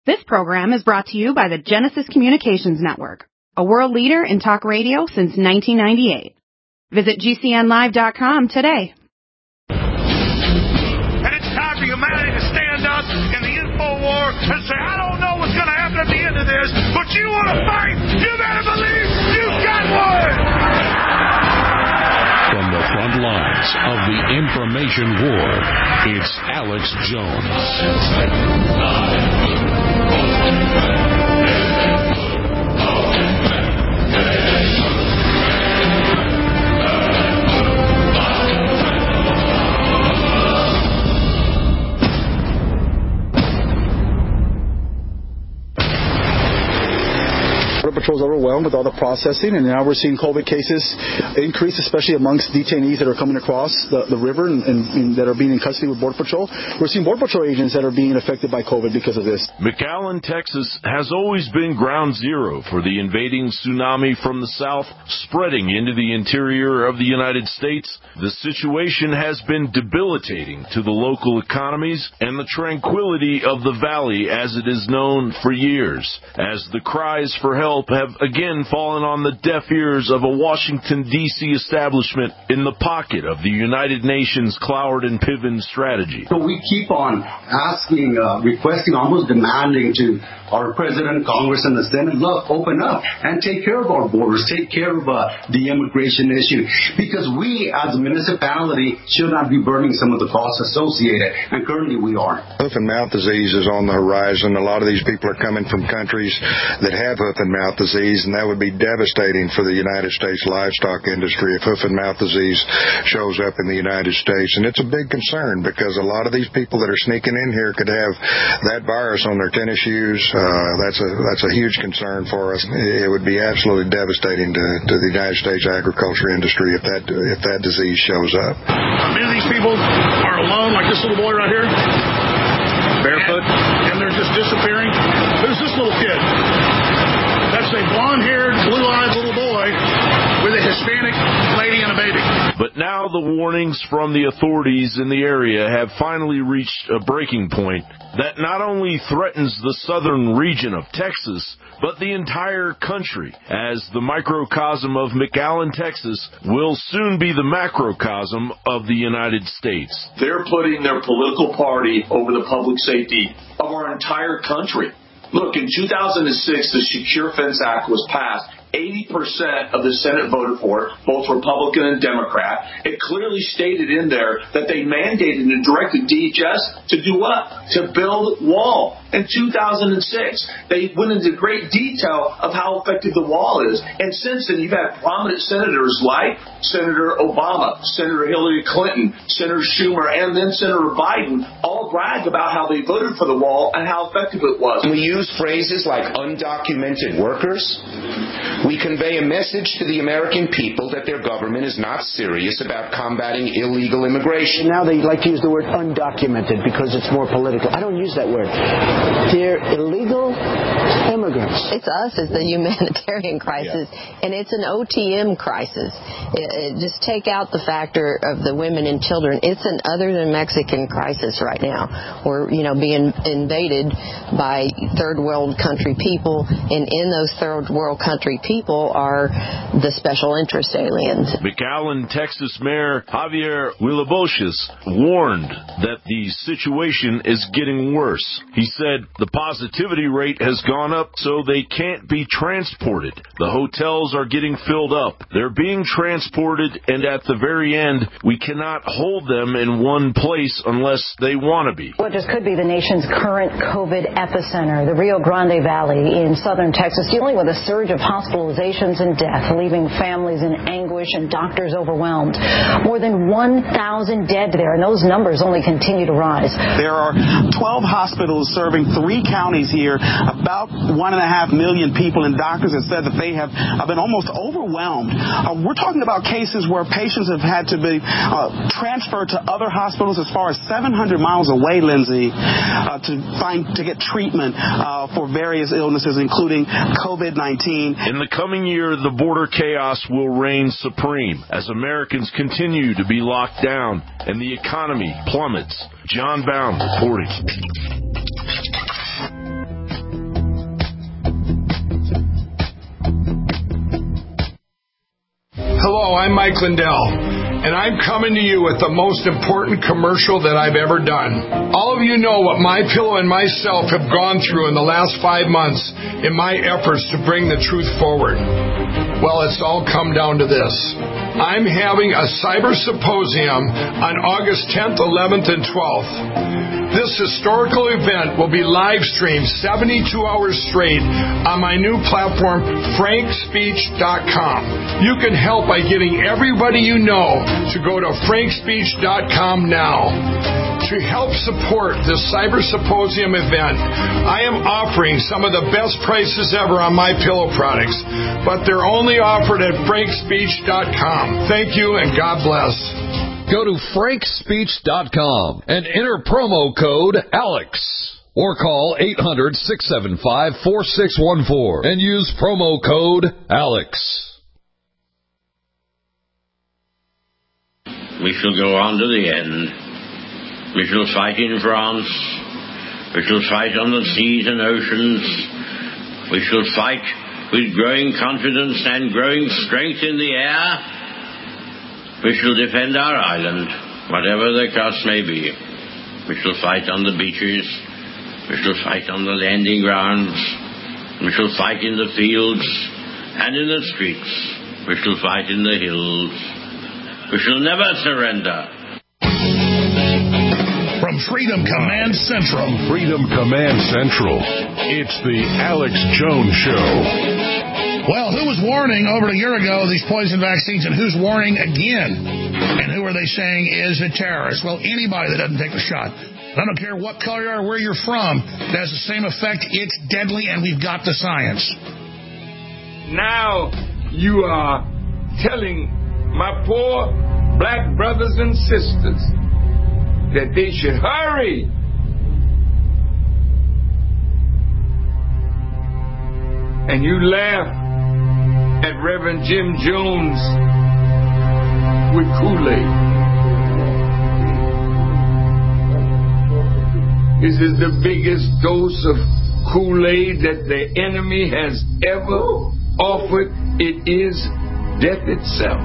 This program is brought to you by the Genesis Communications Network, a world leader in talk radio since 1998. Visit GCNlive.com today. And it's time for humanity to stand up in the info war and say, I don't know what's going to happen at the end of this, but you want to fight, you better believe you've got one! From the front lines of the information war, it's Alex Jones. Border Patrol is overwhelmed with all the processing, and now we're seeing COVID cases increase, especially amongst detainees that are coming across the river and that are being in custody with Border Patrol. We're seeing Border Patrol agents that are being affected by COVID because of this. McAllen, Texas has always been ground zero for the invading tsunami from the south spreading into the interior of the United States. The situation has been debilitating to the local economies and the tranquility of the valley as it is known for years, as the cries for help have again fallen on the deaf ears of a Washington, D.C. establishment in the pocket of the United Nations Cloward and Piven strategy. So we keep on asking, requesting, almost demanding to our President, Congress, and the Senate, look, open up and take care of our borders, take care of the immigration issue, because we, as a municipality, should not be burning some of the costs associated, and currently we are. Hoof and mouth disease is on the horizon. A lot of these people are coming from countries that have hoof and mouth disease, and that would be devastating for the United States livestock industry if hoof and mouth disease shows up in the United States. And it's a big concern because a lot of these people that are sneaking in here could have that virus on their tennis shoes. That's a huge concern for us. It would be absolutely devastating to the United States agriculture industry if that disease shows up. Many of these people are alone, like this little boy right here, barefoot, and they're just disappearing. Who's this little kid? That's a blonde-haired, blue-eyed little boy with a Hispanic lady and a baby. But now the warnings from the authorities in the area have finally reached a breaking point that not only threatens the southern region of Texas, but the entire country, as the microcosm of McAllen, Texas, will soon be the macrocosm of the United States. They're putting their political party over the public safety of our entire country. Look, in 2006, the Secure Fence Act was passed. 80% of the Senate voted for it, both Republican and Democrat. It clearly stated in there that they mandated and directed DHS to do what? To build a wall. In 2006, they went into great detail of how effective the wall is. And since then, you've had prominent senators like Senator Obama, Senator Hillary Clinton, Senator Schumer, and then Senator Biden all brag about how they voted for the wall and how effective it was. We use phrases like undocumented workers. We convey a message to the American people that their government is not serious about combating illegal immigration. Now they like to use the word undocumented because it's more political. I don't use that word. They're illegal immigrants. It's us as the humanitarian crisis, and it's an OTM crisis. Just take out the factor of the women and children. It's an other than Mexican crisis right now. We're, being invaded by third world country people, and in those third world country people are the special interest aliens. McAllen, Texas Mayor Javier Williboches warned that the situation is getting worse. He said the positivity rate has gone up, so they can't be transported. The hotels are getting filled up. They're being transported, and at the very end, we cannot hold them in one place unless they want to be. What just could be the nation's current COVID epicenter, the Rio Grande Valley in southern Texas, dealing with a surge of hospitalizations and death, leaving families in anguish and doctors overwhelmed. More than 1,000 dead there, and those numbers only continue to rise. There are 12 hospitals serving 3 counties here, about 1.5 million people, and doctors have said that they have been almost overwhelmed. We're talking about cases where patients have had to be transferred to other hospitals as far as 700 miles away, Lindsay, to get treatment for various illnesses, including COVID-19. In the coming year, the border chaos will reign supreme as Americans continue to be locked down and the economy plummets. John Bound reporting. know, I'm Mike Lindell, and I'm coming to you with the most important commercial that I've ever done. All of you know what MyPillow and myself have gone through in the last 5 months in my efforts to bring the truth forward. Well, it's all come down to this. I'm having a cyber symposium on August 10th, 11th, and 12th. This historical event will be live streamed 72 hours straight on my new platform, frankspeech.com. You can help by getting everybody you know to go to frankspeech.com now. To help support this Cyber Symposium event, I am offering some of the best prices ever on MyPillow products, but they're only offered at frankspeech.com. Thank you, and God bless. Go to frankspeech.com and enter promo code ALEX or call 800-675-4614 and use promo code ALEX. We shall go on to the end. We shall fight in France. We shall fight on the seas and oceans. We shall fight with growing confidence and growing strength in the air. We shall defend our island, whatever the cost may be. We shall fight on the beaches. We shall fight on the landing grounds. We shall fight in the fields and in the streets. We shall fight in the hills. We shall never surrender. From Freedom Command Central. It's the Alex Jones Show. Well, who was warning over a year ago these poison vaccines, and who's warning again? And who are they saying is a terrorist? Well, anybody that doesn't take the shot. I don't care what color you are, where you're from, it has the same effect. It's deadly, and we've got the science. Now you are telling my poor black brothers and sisters that they should hurry. And you laugh at Reverend Jim Jones with Kool-Aid. This is the biggest dose of Kool-Aid that the enemy has ever offered. It is death itself.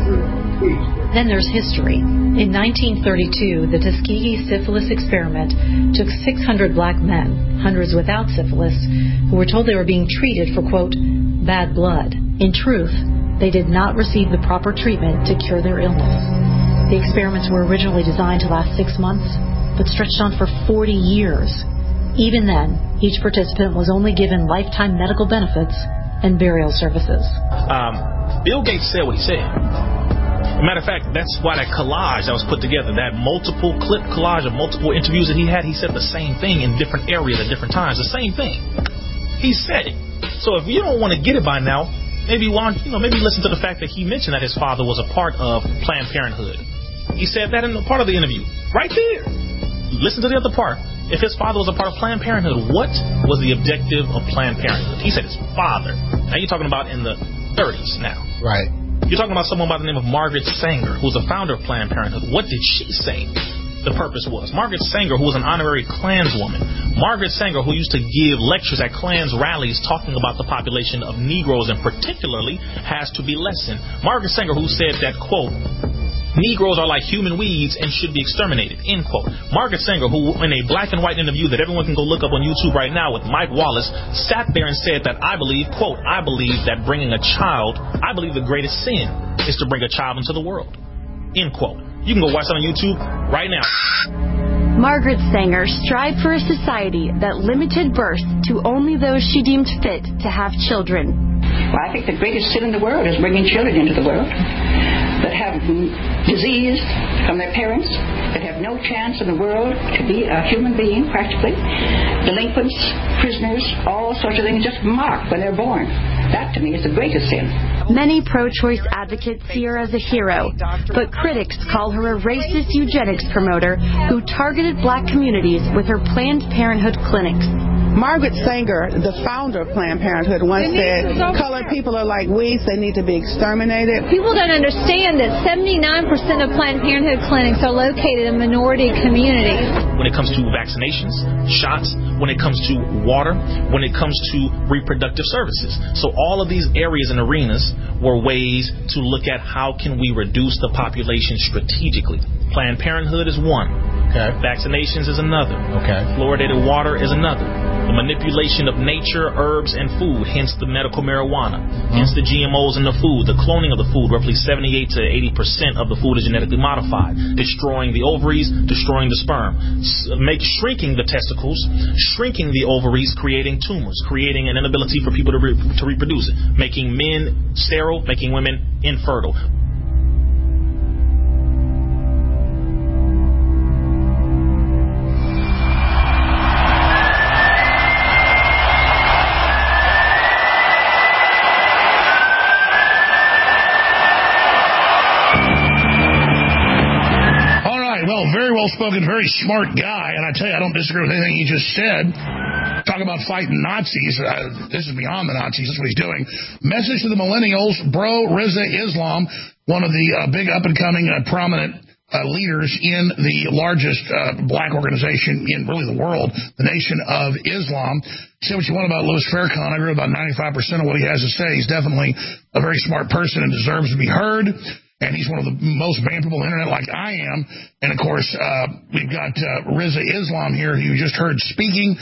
Then there's history. In 1932, the Tuskegee syphilis experiment took 600 black men, hundreds without syphilis, who were told they were being treated for, quote, bad blood. In truth, they did not receive the proper treatment to cure their illness. The experiments were originally designed to last 6 months, but stretched on for 40 years. Even then, each participant was only given lifetime medical benefits and burial services. Bill Gates said what he said. As a matter of fact, that's why that collage that was put together, that multiple clip collage of multiple interviews that he said the same thing in different areas at different times. The same thing. He said it. So if you don't want to get it by now, maybe listen to the fact that he mentioned that his father was a part of Planned Parenthood. He said that in the part of the interview. Right there. Listen to the other part. If his father was a part of Planned Parenthood, what was the objective of Planned Parenthood? He said his father. Now you're talking about in the 30s now. Right. You're talking about someone by the name of Margaret Sanger, who's the founder of Planned Parenthood. What did she say the purpose was? Margaret Sanger, who was an honorary Klanswoman. Margaret Sanger, who used to give lectures at Klans rallies talking about the population of Negroes and particularly has to be lessened. Margaret Sanger, who said that, quote, Negroes are like human weeds and should be exterminated, end quote. Margaret Sanger, who in a black and white interview that everyone can go look up on YouTube right now with Mike Wallace, sat there and said that I believe, quote, I believe that bringing a child, I believe the greatest sin is to bring a child into the world, end quote. You can go watch that on YouTube right now. Margaret Sanger strived for a society that limited birth to only those she deemed fit to have children. Well, I think the greatest sin in the world is bringing children into the world that have disease from their parents, that have no chance in the world to be a human being, practically. Delinquents, prisoners, all sorts of things just marked when they're born. That, to me, is the greatest sin. Many pro-choice advocates see her as a hero, but critics call her a racist eugenics promoter who targeted black communities with her Planned Parenthood clinics. Margaret Sanger, the founder of Planned Parenthood, once said, colored people are like weeds, they need to be exterminated. People don't understand that 79% of Planned Parenthood clinics are located in minority communities. When it comes to vaccinations, shots, when it comes to water, when it comes to reproductive services. So all of these areas and arenas were ways to look at how can we reduce the population strategically. Planned Parenthood is one. Okay. Vaccinations is another. Okay. Fluoridated water is another. The manipulation of nature, herbs, and food, hence the medical marijuana, hence the GMOs in the food, the cloning of the food. Roughly 78 to 80% of the food is genetically modified, destroying the ovaries, destroying the sperm, shrinking the testicles, shrinking the ovaries, creating tumors, creating an inability for people to reproduce, making men sterile, making women infertile. Spoken, very smart guy, and I tell you, I don't disagree with anything he just said. Talk about fighting Nazis. This is beyond the Nazis. That's what he's doing. Message to the millennials, bro, Rizza Islam, one of the big up-and-coming prominent leaders in the largest black organization in really the world, the Nation of Islam. Say what you want about Louis Farrakhan. I agree with about 95% of what he has to say. He's definitely a very smart person and deserves to be heard. And he's one of the most banned people on the internet like I am. And, of course, we've got Rizza Islam here, who you just heard speaking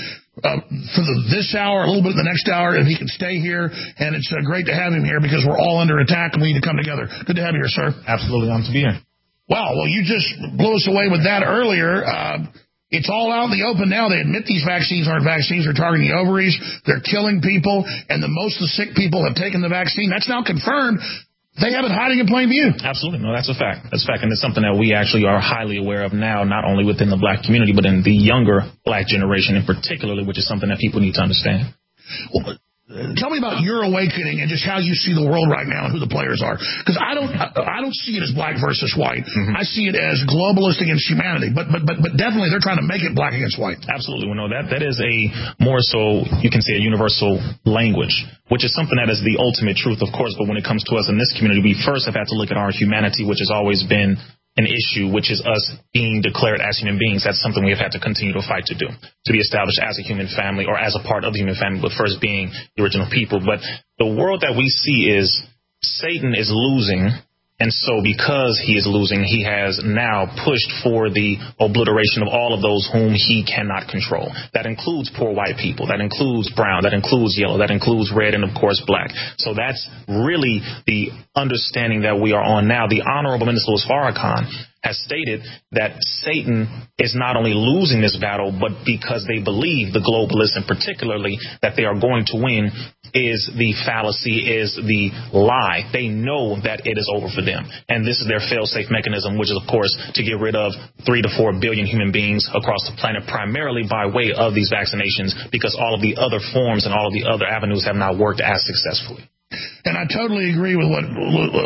for this hour, a little bit the next hour, if he can stay here. And it's great to have him here because we're all under attack and we need to come together. Good to have you here, sir. Absolutely. I'm to be here. Wow. Well, you just blew us away with that earlier. It's all out in the open now. They admit these vaccines aren't vaccines. They're targeting the ovaries. They're killing people. And most of the sick people have taken the vaccine. That's now confirmed. They have it hiding in plain view. Absolutely. No, that's a fact. That's a fact. And it's something that we actually are highly aware of now, not only within the black community, but in the younger black generation in particular, which is something that people need to understand. Well, tell me about your awakening and just how you see the world right now and who the players are. Because I don't see it as black versus white. Mm-hmm. I see it as globalist against humanity. But definitely they're trying to make it black against white. Absolutely. Well, no, that is a more so, you can say, a universal language, which is something that is the ultimate truth, of course. But when it comes to us in this community, we first have had to look at our humanity, which has always been an issue, which is us being declared as human beings. That's something we have had to continue to fight to do, to be established as a human family or as a part of the human family, but first being the original people. But the world that we see is Satan is losing. And so because he is losing, he has now pushed for the obliteration of all of those whom he cannot control. That includes poor white people. That includes brown. That includes yellow. That includes red and, of course, black. So that's really the understanding that we are on now. The Honorable Minister Louis Farrakhan has stated that Satan is not only losing this battle, but because they believe, the globalists and particularly, that they are going to win, is the fallacy, is the lie. They know that it is over for them. And this is their fail-safe mechanism, which is, of course, to get rid of 3 to 4 billion human beings across the planet, primarily by way of these vaccinations, because all of the other forms and all of the other avenues have not worked as successfully. And I totally agree with what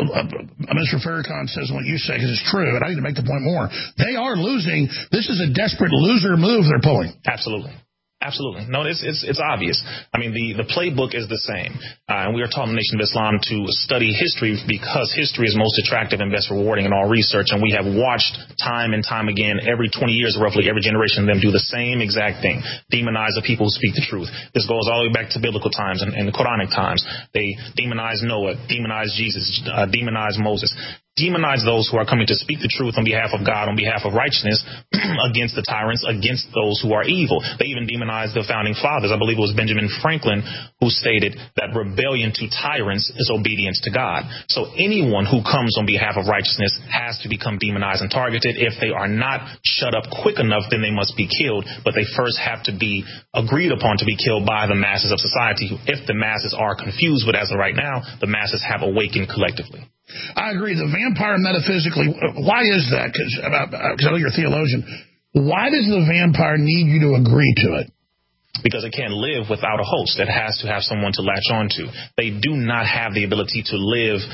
Mr. Farrakhan says and what you say, because it's true, and I need to make the point more. They are losing. This is a desperate loser move they're pulling. Absolutely. Absolutely. No, it's obvious. I mean, the playbook is the same. And we are taught in the Nation of Islam to study history because history is most attractive and best rewarding in all research. And we have watched time and time again, every 20 years, roughly every generation of them do the same exact thing. Demonize the people who speak the truth. This goes all the way back to biblical times and the Quranic times. They demonize Noah, demonize Jesus, demonize Moses. Demonize those who are coming to speak the truth on behalf of God, on behalf of righteousness, against the tyrants, against those who are evil. They even demonized the founding fathers. I believe it was Benjamin Franklin who stated that rebellion to tyrants is obedience to God. So anyone who comes on behalf of righteousness has to become demonized and targeted. If they are not shut up quick enough, then they must be killed. But they first have to be agreed upon to be killed by the masses of society. If the masses are confused, but as of right now, the masses have awakened collectively. I agree. The vampire metaphysically, why is that? Because I know you're a theologian. Why does the vampire need you to agree to it? Because it can't live without a host. It has to have someone to latch on to. They do not have the ability to live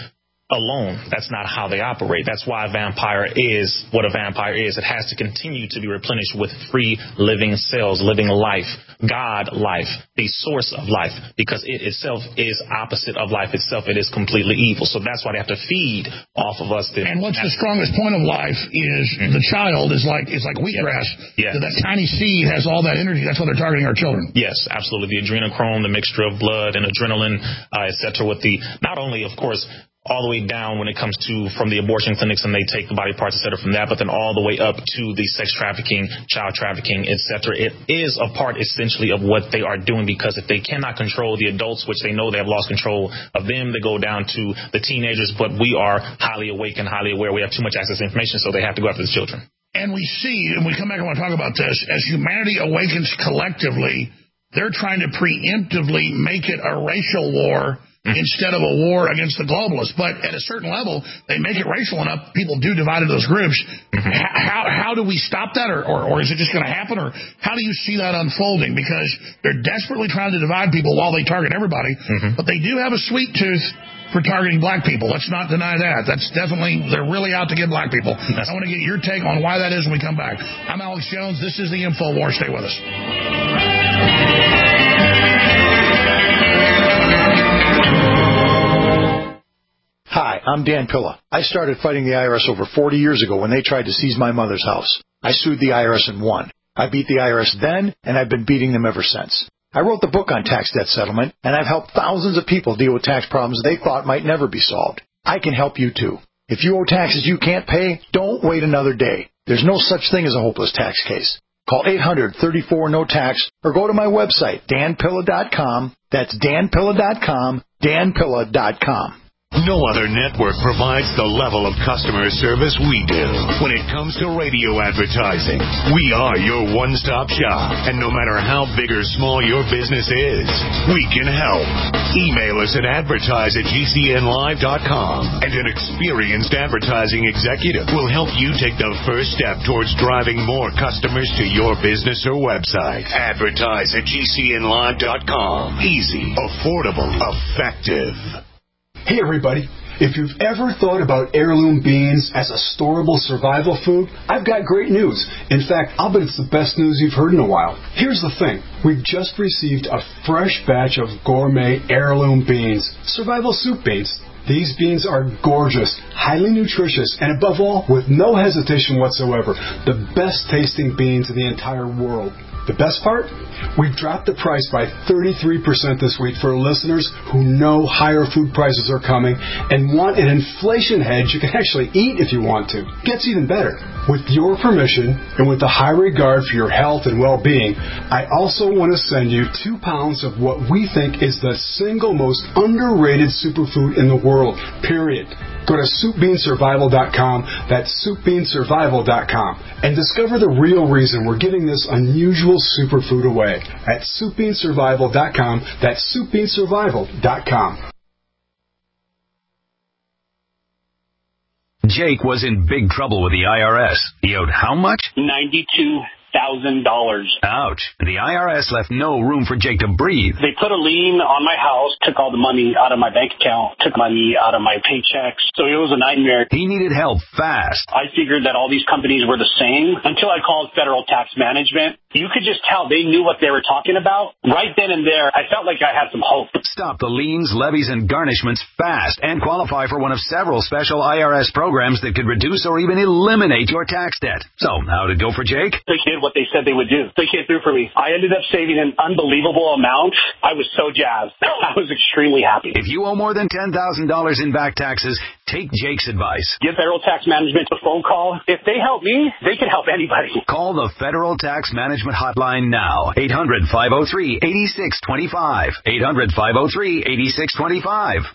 alone. That's not how they operate. That's why a vampire is what a vampire is. It has to continue to be replenished with free living cells, living life, God life, the source of life, because it itself is opposite of life itself. It is completely evil. So that's why they have to feed off of us. And what's the strongest point of life is the child is like wheatgrass. Yes. So that tiny seed has all that energy. That's why they're targeting our children. Yes, absolutely. The adrenochrome, the mixture of blood and adrenaline, et cetera, with the, not only, of course, all the way down when it comes to from the abortion clinics and they take the body parts, et cetera, from that, but then all the way up to the sex trafficking, child trafficking, et cetera. It is a part essentially of what they are doing, because if they cannot control the adults, which they know they have lost control of them, they go down to the teenagers, but we are highly awake and highly aware. We have too much access to information, so they have to go after the children. And we see, and we come back and want to talk about this, as humanity awakens collectively, they're trying to preemptively make it a racial war instead of a war against the globalists. But at a certain level, they make it racial enough, people do divide into those groups. How do we stop that, or is it just going to happen, or how do you see that unfolding? Because they're desperately trying to divide people while they target everybody, but they do have a sweet tooth for targeting black people. Let's not deny that. That's definitely, they're really out to get black people. I want to get your take on why that is when we come back. I'm Alex Jones. This is the InfoWar. Stay with us. Hi, I'm Dan Pilla. I started fighting the IRS over 40 years ago when they tried to seize my mother's house. I sued the IRS and won. I beat the IRS then, and I've been beating them ever since. I wrote the book on tax debt settlement, and I've helped thousands of people deal with tax problems they thought might never be solved. I can help you too. If you owe taxes you can't pay, don't wait another day. There's no such thing as a hopeless tax case. Call 800-34-NO-TAX or go to my website, danpilla.com. That's danpilla.com, danpilla.com. No other network provides the level of customer service we do. When it comes to radio advertising, we are your one-stop shop. And no matter how big or small your business is, we can help. Email us at advertise@gcnlive.com, and an experienced advertising executive will help you take the first step towards driving more customers to your business or website. Advertise@gcnlive.com. Easy, affordable, effective. Hey everybody, if you've ever thought about heirloom beans as a storable survival food, I've got great news. In fact, I'll bet it's the best news you've heard in a while. Here's the thing. We've just received a fresh batch of gourmet heirloom beans, survival soup beans. These beans are gorgeous, highly nutritious, and above all, with no hesitation whatsoever, the best tasting beans in the entire world. The best part? We've dropped the price by 33% this week for listeners who know higher food prices are coming and want an inflation hedge you can actually eat if you want to. Gets even better. With your permission and with a high regard for your health and well-being, I also want to send you 2 pounds of what we think is the single most underrated superfood in the world, period. Go to SoupBeanSurvival.com, that's SoupBeanSurvival.com, and discover the real reason we're giving this unusual superfood away at SoupBeanSurvival.com, that's SoupBeanSurvival.com. Jake was in big trouble with the IRS. He owed how much? $92,000. Ouch. The IRS left no room for Jake to breathe. They put a lien on my house, took all the money out of my bank account, took money out of my paychecks. So it was a nightmare. He needed help fast. I figured that all these companies were the same until I called Federal Tax Management. You could just tell they knew what they were talking about. Right then and there, I felt like I had some hope. Stop the liens, levies, and garnishments fast and qualify for one of several special IRS programs that could reduce or even eliminate your tax debt. So, how'd it go for Jake? They did what they said they would do. They came through for me. I ended up saving an unbelievable amount. I was so jazzed. I was extremely happy. If you owe more than $10,000 in back taxes, take Jake's advice. Give Federal Tax Management a phone call. If they help me, they can help anybody. Call the Federal Tax Management hotline now. 800-503-8625. 800-503-8625.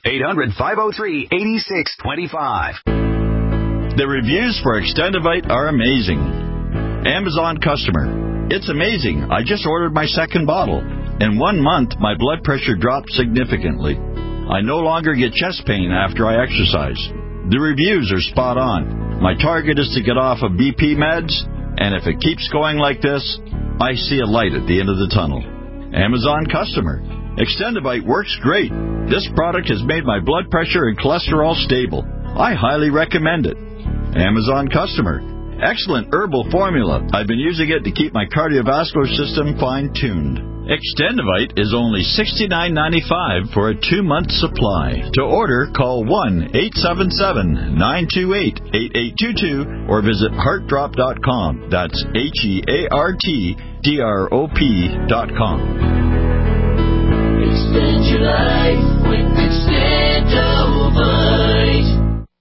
800-503-8625. The reviews for Extendivite are amazing. Amazon customer. It's amazing. I just ordered my second bottle. In 1 month, my blood pressure dropped significantly. I no longer get chest pain after I exercise. The reviews are spot on. My target is to get off of BP meds, and if it keeps going like this, I see a light at the end of the tunnel. Amazon customer. Extendivite works great. This product has made my blood pressure and cholesterol stable. I highly recommend it. Amazon customer. Excellent herbal formula. I've been using it to keep my cardiovascular system fine-tuned. Extendivite is only $69.95 for a 2-month supply. To order, call 1-877-928-8822 or visit heartdrop.com. That's HEARTDROP.com. Extend your life with Extendivite.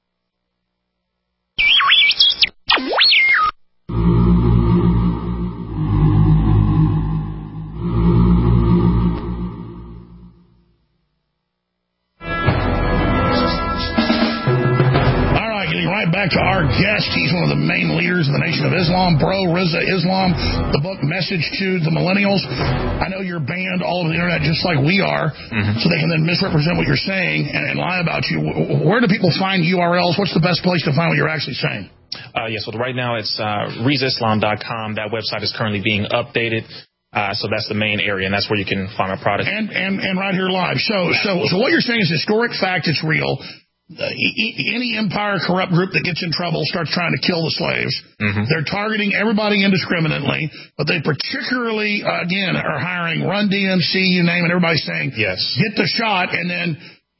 Back to our guest. He's one of the main leaders of the Nation of Islam, Bro Rizza Islam, the book Message to the Millennials. I know you're banned all over the internet just like we are, so they can then misrepresent what you're saying and lie about you. Where do people find URLs? What's the best place to find what you're actually saying? Yes, well, right now it's RizzaIslam.com. That website is currently being updated. So that's the main area, and that's where you can find our product. And right here live. So what you're saying is historic fact, it's real. Any empire corrupt group that gets in trouble starts trying to kill the slaves. They're targeting everybody indiscriminately, but they particularly, again, are hiring Run DMC, you name it, everybody's saying, yes, get the shot, and then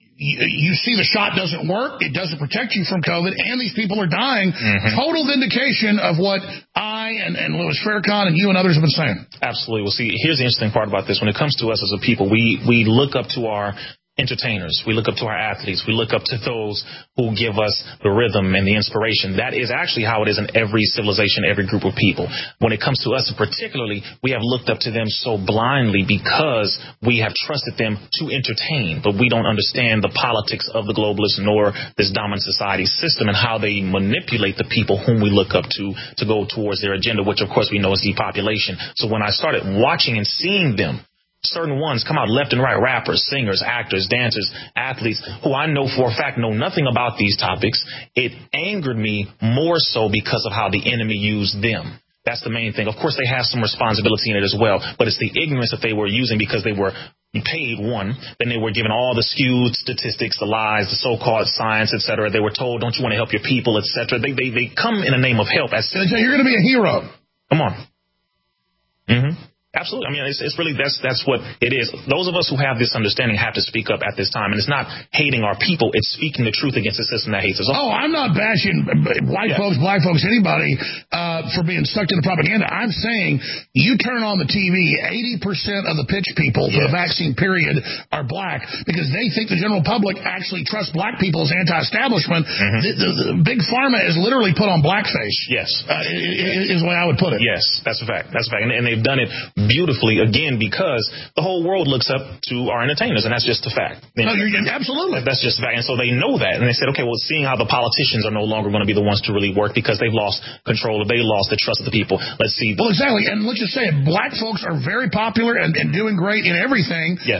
you see the shot doesn't work, it doesn't protect you from COVID, and these people are dying. Total vindication of what I and Louis Farrakhan and you and others have been saying. Absolutely. Well, see, here's the interesting part about this. When it comes to us as a people, we look up to our entertainers. We look up to our athletes. We look up to those who give us the rhythm and the inspiration. That is actually how it is in every civilization, every group of people. When it comes to us particularly, we have looked up to them so blindly because we have trusted them to entertain, but we don't understand the politics of the globalists nor this dominant society system and how they manipulate the people whom we look up to go towards their agenda, which of course we know is depopulation. So when I started watching and seeing them, certain ones come out left and right, rappers, singers, actors, dancers, athletes, who I know for a fact know nothing about these topics. It angered me more so because of how the enemy used them. That's the main thing. Of course, they have some responsibility in it as well, but it's the ignorance that they were using because they were paid, one, then they were given all the skewed statistics, the lies, the so-called science, etc. They were told, don't you want to help your people, etc. They come in the name of help. So you're going to be a hero. Come on. Absolutely. I mean, it's really, that's what it is. Those of us who have this understanding have to speak up at this time. And it's not hating our people. It's speaking the truth against the system that hates us. Oh, I'm not bashing white folks, black folks, anybody for being sucked into propaganda. I'm saying you turn on the TV, 80% of the pitch people for the vaccine period are black because they think the general public actually trusts black people as anti-establishment. The big pharma is literally put on blackface. Yes. Is the way I would put it. Yes, that's a fact. That's a fact. And they've done it beautifully, again, because the whole world looks up to our entertainers, and that's just a fact. Absolutely. That's just a fact. And so they know that, and they said, okay, well, seeing how the politicians are no longer going to be the ones to really work because they've lost control, they lost the trust of the people. Let's see. Well, exactly. And let's just say it, black folks are very popular and doing great in everything. Yes.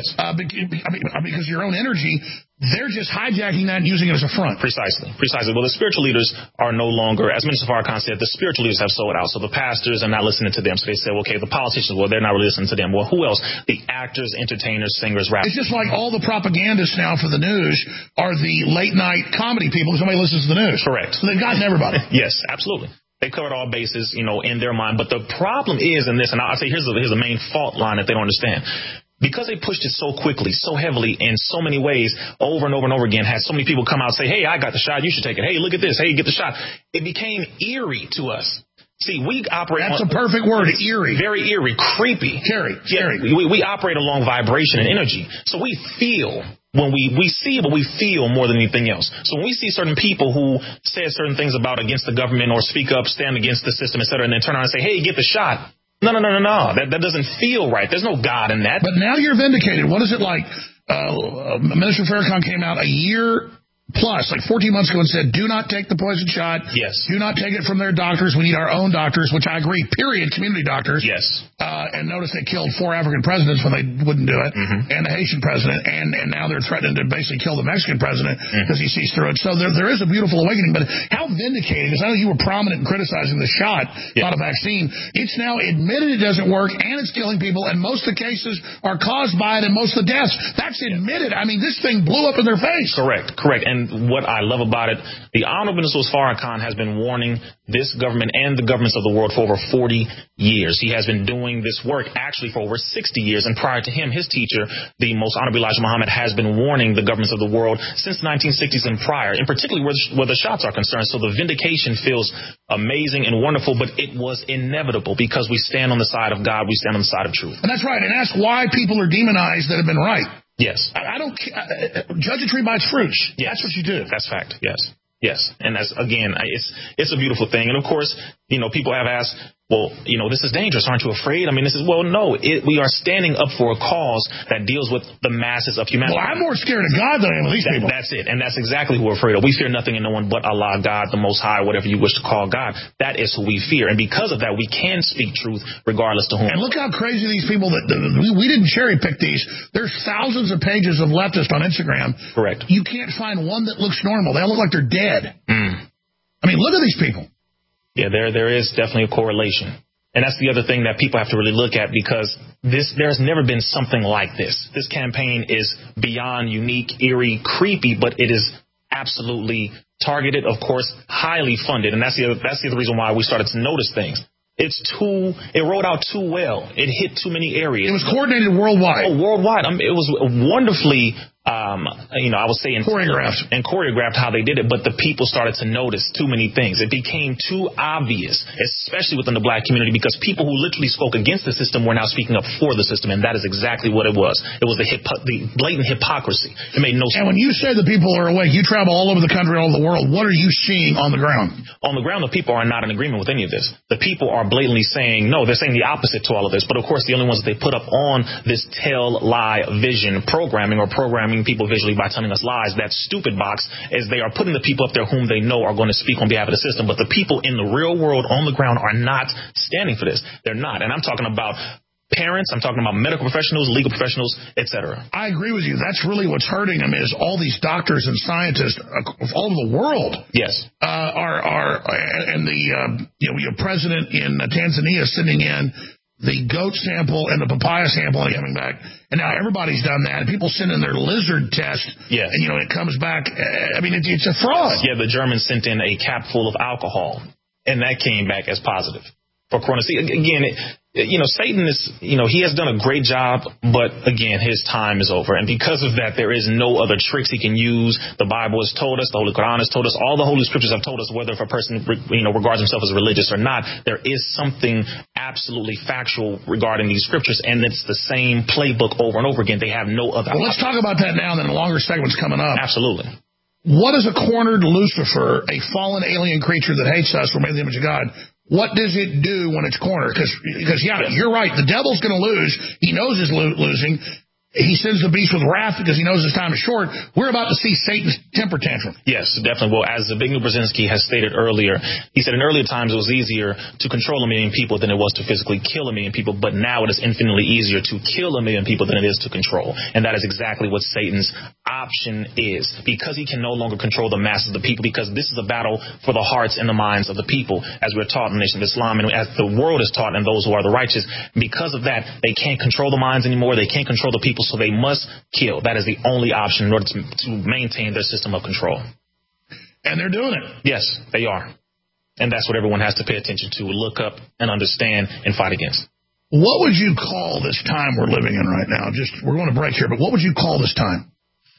Because your own energy, they're just hijacking that and using it as a front. Precisely. Well, the spiritual leaders are no longer, as Minister Farrakhan said, the spiritual leaders have sold out. So the pastors are not listening to them. So they said, okay, the politicians, well, they're not really listening to them. Well, who else? The actors, entertainers, singers, rappers. It's just like all the propagandists now for the news are the late night comedy people because nobody listens to the news. Correct. So they've gotten everybody. Yes, absolutely. They covered all bases, in their mind. But the problem is in this, and I'll say here's the main fault line that they don't understand. Because they pushed it so quickly, so heavily, in so many ways, over and over and over again, had so many people come out and say, hey, I got the shot, you should take it. Hey, look at this. Hey, get the shot. It became eerie to us. See, we operate... That's a perfect word, eerie. Very eerie, creepy. Scary. We operate along vibration and energy. So we feel... When we see, but we feel more than anything else. So when we see certain people who say certain things about against the government or speak up, stand against the system, et cetera, and then turn around and say, hey, get the shot. No. That doesn't feel right. There's no God in that. But now you're vindicated. What is it like? Minister Farrakhan came out a year plus, like 14 months ago, and said, do not take the poison shot. Yes. Do not take it from their doctors. We need our own doctors, which I agree, period, community doctors. Yes. And notice they killed 4 African presidents when they wouldn't do it, and the Haitian president, and now they're threatening to basically kill the Mexican president because he sees through it. So there is a beautiful awakening, but how vindicating, because I know you were prominent in criticizing the shot, not a vaccine. It's now admitted it doesn't work, and it's killing people, and most of the cases are caused by it, and most of the deaths. That's admitted. I mean, this thing blew up in their face. Correct. And what I love about it, the Honorable Minister Farrakhan has been warning this government and the governments of the world for over 40 years. He has been doing this work actually for over 60 years. And prior to him, his teacher, the Most Honorable Elijah Muhammad, has been warning the governments of the world since the 1960s and prior, and particularly where the shots are concerned. So the vindication feels amazing and wonderful, but it was inevitable because we stand on the side of God. We stand on the side of truth. And that's right. And ask why people are demonized that have been right. Yes. I don't judge a tree by its fruits. Yes. That's what you do. That's fact. Yes. And that's, again, it's a beautiful thing. And of course, people have asked, well, this is dangerous. Aren't you afraid? I mean, no, we are standing up for a cause that deals with the masses of humanity. Well, I'm more scared of God than I am of these people. That's it. And that's exactly who we're afraid of. We fear nothing and no one but Allah, God, the Most High, whatever you wish to call God. That is who we fear. And because of that, we can speak truth regardless to whom. And look how crazy these people we didn't cherry pick these. There's thousands of pages of leftists on Instagram. Correct. You can't find one that looks normal. They all look like they're dead. I mean, look at these people. Yeah, there is definitely a correlation. And that's the other thing that people have to really look at, because there's never been something like this. This campaign is beyond unique, eerie, creepy, but it is absolutely targeted, of course, highly funded. And that's the other reason why we started to notice things. It rolled out too well. It hit too many areas. It was coordinated worldwide. Oh, worldwide. It was wonderfully, I would say choreographed how they did it, but the people started to notice too many things. It became too obvious, especially within the black community, because people who literally spoke against the system were now speaking up for the system, and that is exactly what it was. It was the blatant hypocrisy. It made no sense. And when you say the people are awake, you travel all over the country, all over the world. What are you seeing on the ground? On the ground, the people are not in agreement with any of this. The people are blatantly saying no. They're saying the opposite to all of this. But of course, the only ones that they put up on this tell, lie, vision programming people visually by telling us lies, that stupid box, is they are putting the people up there whom they know are going to speak on behalf of the system. But the people in the real world on the ground are not standing for this. They're not. And I'm talking about parents, I'm talking about medical professionals, legal professionals, etc. I agree with you. That's really what's hurting them, is all these doctors and scientists all over the world. Yes. We have president in Tanzania sending in the goat sample and the papaya sample and coming back. And now everybody's done that. And people send in their lizard test. Yes. And, it comes back. I mean, it's a fraud. Yeah, the Germans sent in a cap full of alcohol, and that came back as positive for corona. See, again, Satan is, he has done a great job, but again, his time is over. And because of that, there is no other tricks he can use. The Bible has told us, the Holy Quran has told us, all the Holy Scriptures have told us, whether if a person, regards himself as religious or not, there is something absolutely factual regarding these Scriptures, and it's the same playbook over and over again. They have no other. Well, let's talk about that now, and then a longer segment's coming up. Absolutely. What is a cornered Lucifer, a fallen alien creature that hates us, we're made in the image of God? What does it do when it's cornered? Because you're right. The devil's going to lose. He knows he's losing. He sends the beast with wrath because he knows his time is short. We're about to see Satan's temper tantrum. Yes, definitely. Well, as Zbigniew Brzezinski has stated earlier, he said in earlier times it was easier to control 1 million people than it was to physically kill 1 million people, but now it is infinitely easier to kill 1 million people than it is to control. And that is exactly what Satan's option is, because he can no longer control the masses of the people, because this is a battle for the hearts and the minds of the people, as we're taught in the Nation of Islam and as the world is taught, and those who are the righteous. Because of that, they can't control the minds anymore. They can't control the people, so they must kill. That is the only option in order to maintain their system of control. And they're doing it. Yes, they are. And that's what everyone has to pay attention to, look up and understand and fight against. What would you call this time we're living in right now? We're going to break here, but what would you call this time?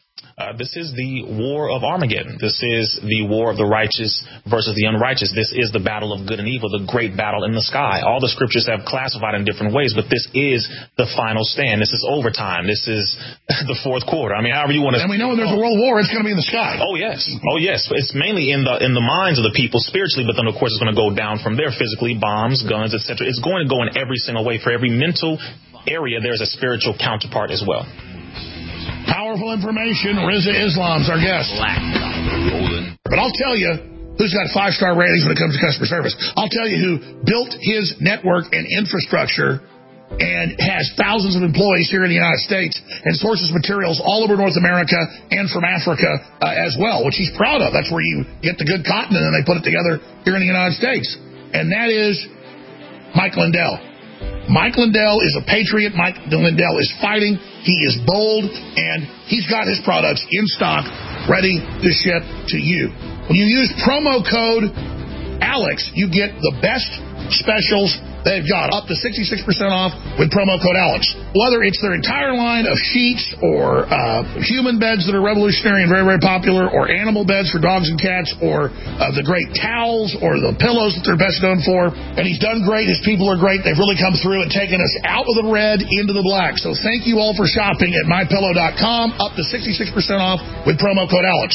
This is the war of Armageddon. This is the war of the righteous versus the unrighteous. This is the battle of good and evil, the great battle in the sky. All the scriptures have classified in different ways, but this is the final stand. This is overtime. This is the fourth quarter. I mean, however you want to. And we know when there's a world war, it's going to be in the sky. Oh, yes. Oh, yes. It's mainly in the minds of the people spiritually, but then, of course, it's going to go down from there physically, bombs, guns, etc. It's going to go in every single way. For every mental area, there's a spiritual counterpart as well. Powerful information. Rizza Islam's our guest. Black. But I'll tell you who's got 5-star ratings when it comes to customer service. I'll tell you who built his network and infrastructure and has thousands of employees here in the United States and sources materials all over North America and from Africa as well, which he's proud of. That's where you get the good cotton, and then they put it together here in the United States. And that is Mike Lindell. Mike Lindell is a patriot. Mike Lindell is fighting. He is bold, and he's got his products in stock, ready to ship to you. When you use promo code ALEX, you get the best specials they've got, up to 66% off with promo code ALEX. Whether it's their entire line of sheets or human beds that are revolutionary and very, very popular, or animal beds for dogs and cats, or the great towels or the pillows that they're best known for. And he's done great. His people are great. They've really come through and taken us out of the red into the black. So thank you all for shopping at MyPillow.com, up to 66% off with promo code ALEX.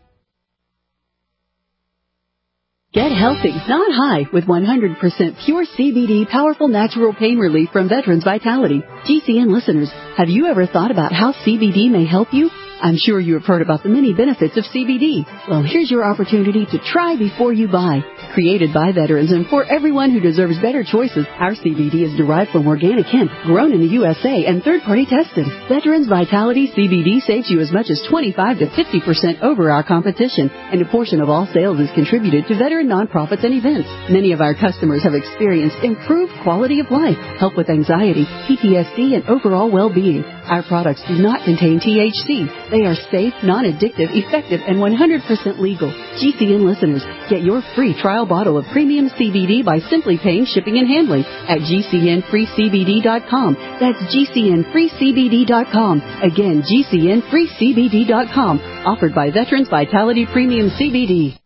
Get healthy, not high, with 100% pure CBD powerful natural pain relief from Veterans Vitality. GCN listeners, have you ever thought about how CBD may help you? I'm sure you have heard about the many benefits of CBD. Well, here's your opportunity to try before you buy. Created by veterans and for everyone who deserves better choices, our CBD is derived from organic hemp, grown in the USA, and third-party tested. Veterans Vitality CBD saves you as much as 25 to 50% over our competition, and a portion of all sales is contributed to veteran nonprofits and events. Many of our customers have experienced improved quality of life, help with anxiety, PTSD, and overall well-being. Our products do not contain THC. They are safe, non-addictive, effective, and 100% legal. GCN listeners, get your free trial bottle of premium CBD by simply paying shipping and handling at GCNFreeCBD.com. That's GCNFreeCBD.com. Again, GCNFreeCBD.com. Offered by Veterans Vitality Premium CBD.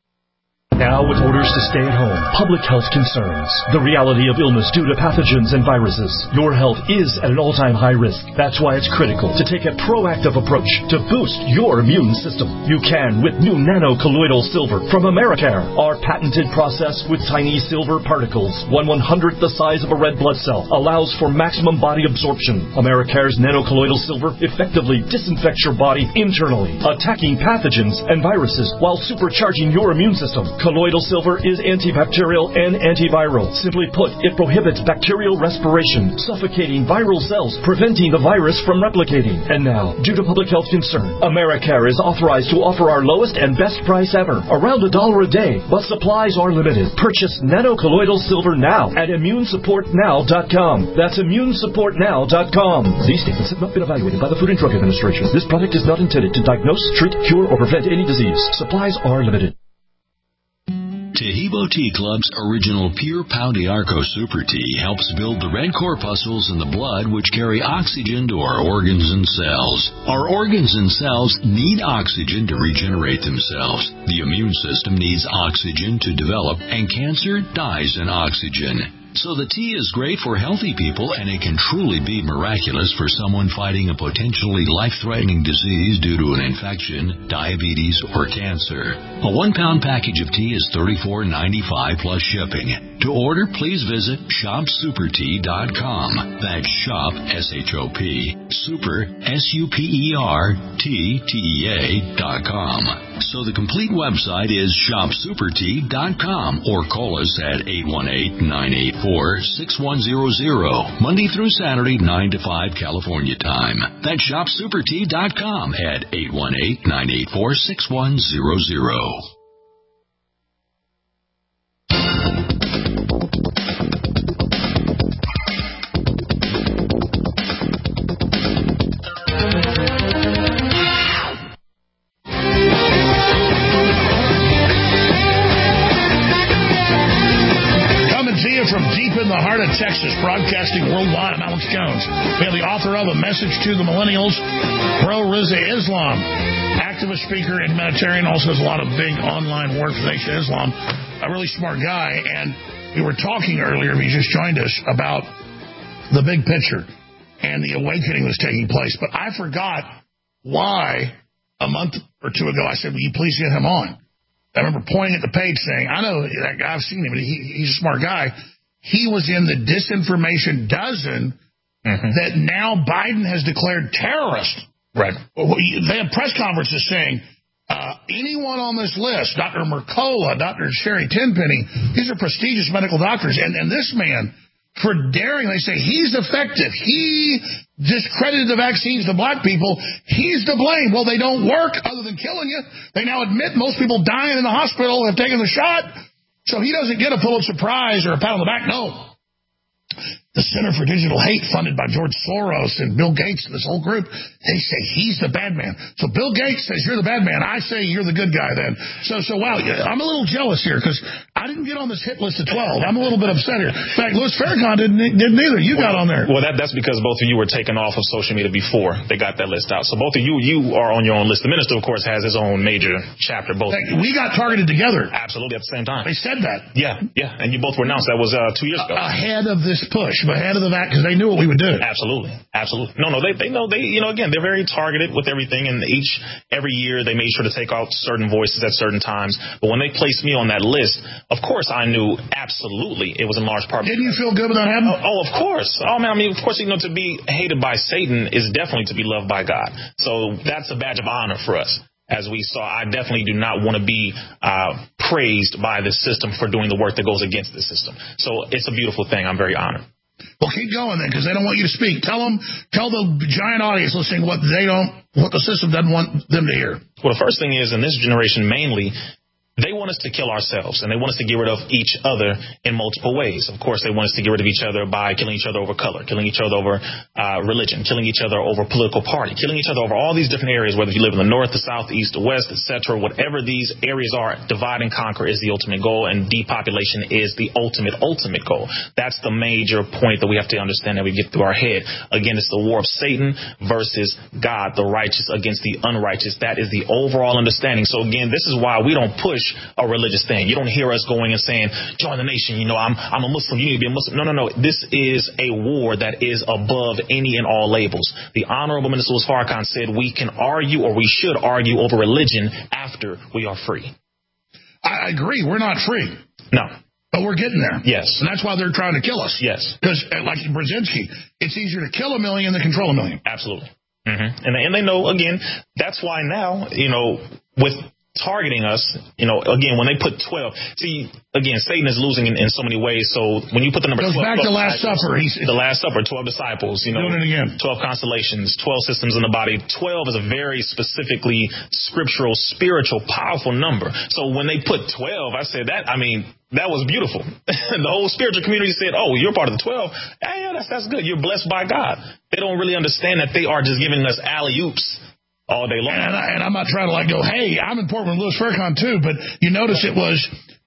Now, with orders to stay at home, public health concerns, the reality of illness due to pathogens and viruses, your health is at an all-time high risk. That's why it's critical to take a proactive approach to boost your immune system. You can with new nano-colloidal silver from Americare. Our patented process with tiny silver particles, 1/100th the size of a red blood cell, allows for maximum body absorption. Americare's nano-colloidal silver effectively disinfects your body internally, attacking pathogens and viruses while supercharging your immune system. Colloidal silver is antibacterial and antiviral. Simply put, it prohibits bacterial respiration, suffocating viral cells, preventing the virus from replicating. And now, due to public health concern, Americare is authorized to offer our lowest and best price ever, around $1 a day, but supplies are limited. Purchase nano-colloidal silver now at ImmuneSupportNow.com. That's ImmuneSupportNow.com. These statements have not been evaluated by the Food and Drug Administration. This product is not intended to diagnose, treat, cure, or prevent any disease. Supplies are limited. Taheebo Tea Club's original Pure Pau d'Arco Super Tea helps build the red corpuscles in the blood which carry oxygen to our organs and cells. Our organs and cells need oxygen to regenerate themselves. The immune system needs oxygen to develop, and cancer dies in oxygen. So the tea is great for healthy people, and it can truly be miraculous for someone fighting a potentially life-threatening disease due to an infection, diabetes, or cancer. A 1-pound package of tea is $34.95 plus shipping. To order, please visit ShopSuperTea.com. That's shop, S-H-O-P, super, SUPERTEA.com. So the complete website is ShopSuperTea.com, or call us at 818-984-6100, Monday through Saturday, 9 to 5 California time. That's ShopSuperTea.com at 818-984-6100. From deep in the heart of Texas, broadcasting worldwide, I'm Alex Jones. We have the author of A Message to the Millennials, Bro Rizza Islam, activist, speaker, and humanitarian, also has a lot of big online work for Nation of Islam, a really smart guy, and we were talking earlier, he just joined us, about the big picture and the awakening that's taking place, but I forgot why a month or two ago I said, will you please get him on? I remember pointing at the page saying, I know that guy, I've seen him, he's a smart guy. He was in the disinformation dozen that now Biden has declared terrorist. Right. They have press conferences saying Anyone on this list, Dr. Mercola, Dr. Sherry Tenpenny, these are prestigious medical doctors. And this man, for daring, they say he's effective. He discredited the vaccines to black people. He's to blame. Well, they don't work other than killing you. They now admit most people dying in the hospital have taken the shot. So he doesn't get a Pulitzer Prize or a pat on the back. No. The Center for Digital Hate, funded by George Soros and Bill Gates and this whole group, they say he's the bad man. So Bill Gates says you're the bad man. I say you're the good guy then. So wow, I'm a little jealous here because I didn't get on this hit list of 12. I'm a little bit upset here. In fact, Louis Farrakhan didn't either. You got on there. Well, that's because both of you were taken off of social media before they got that list out. So both of you are on your own list. The minister, of course, has his own major chapter. Both. We got targeted together. Absolutely, at the same time. They said that. Yeah. And you both were announced. That was 2 years ago. Ahead of this push, ahead of the vaccine. They knew what we would do. Absolutely. No, they know. Again, they're very targeted with everything, and every year they made sure to take out certain voices at certain times. But when they placed me on that list, of course I knew absolutely it was in large part. Didn't you feel good when that happened? Oh, of course. Oh man, of course, to be hated by Satan is definitely to be loved by God. So that's a badge of honor for us. As we saw, I definitely do not want to be praised by the system for doing the work that goes against the system. So it's a beautiful thing. I'm very honored. Well, keep going then, because they don't want you to speak. Tell the giant audience listening what the system doesn't want them to hear. Well, the first thing is, in this generation mainly, they want us to kill ourselves, and they want us to get rid of each other in multiple ways. Of course, they want us to get rid of each other by killing each other over color, killing each other over religion, killing each other over political party, killing each other over all these different areas, whether you live in the north, the south, the east, the west, etc. Whatever these areas are, divide and conquer is the ultimate goal, and depopulation is the ultimate goal. That's the major point that we have to understand that we get through our head. Again, it's the war of Satan versus God, the righteous against the unrighteous. That is the overall understanding. So again, this is why we don't push a religious thing. You don't hear us going and saying, join the nation, I'm a Muslim, you need to be a Muslim. No. This is a war that is above any and all labels. The Honorable Minister Louis Farrakhan said we can argue, or we should argue, over religion after we are free. I agree. We're not free. No. But we're getting there. Yes. And that's why they're trying to kill us. Yes. Because, like Brzezinski, it's easier to kill 1 million than control 1 million. Absolutely. Mm-hmm. And they know, again, that's why now, with targeting us, again, when they put 12, see, again, Satan is losing in so many ways. So when you put the number 12, back to Last Supper. The Last Supper, 12 disciples, doing it again. 12 constellations, 12 systems in the body. 12 is a very specifically scriptural, spiritual, powerful number. So when they put 12, I said that was beautiful. The whole spiritual community said, oh, you're part of the 12. Yeah, that's good. You're blessed by God. They don't really understand that they are just giving us alley-oops all day long. And I'm not trying to go, hey, I'm in Portland with Louis Farrakhan too, but you notice it was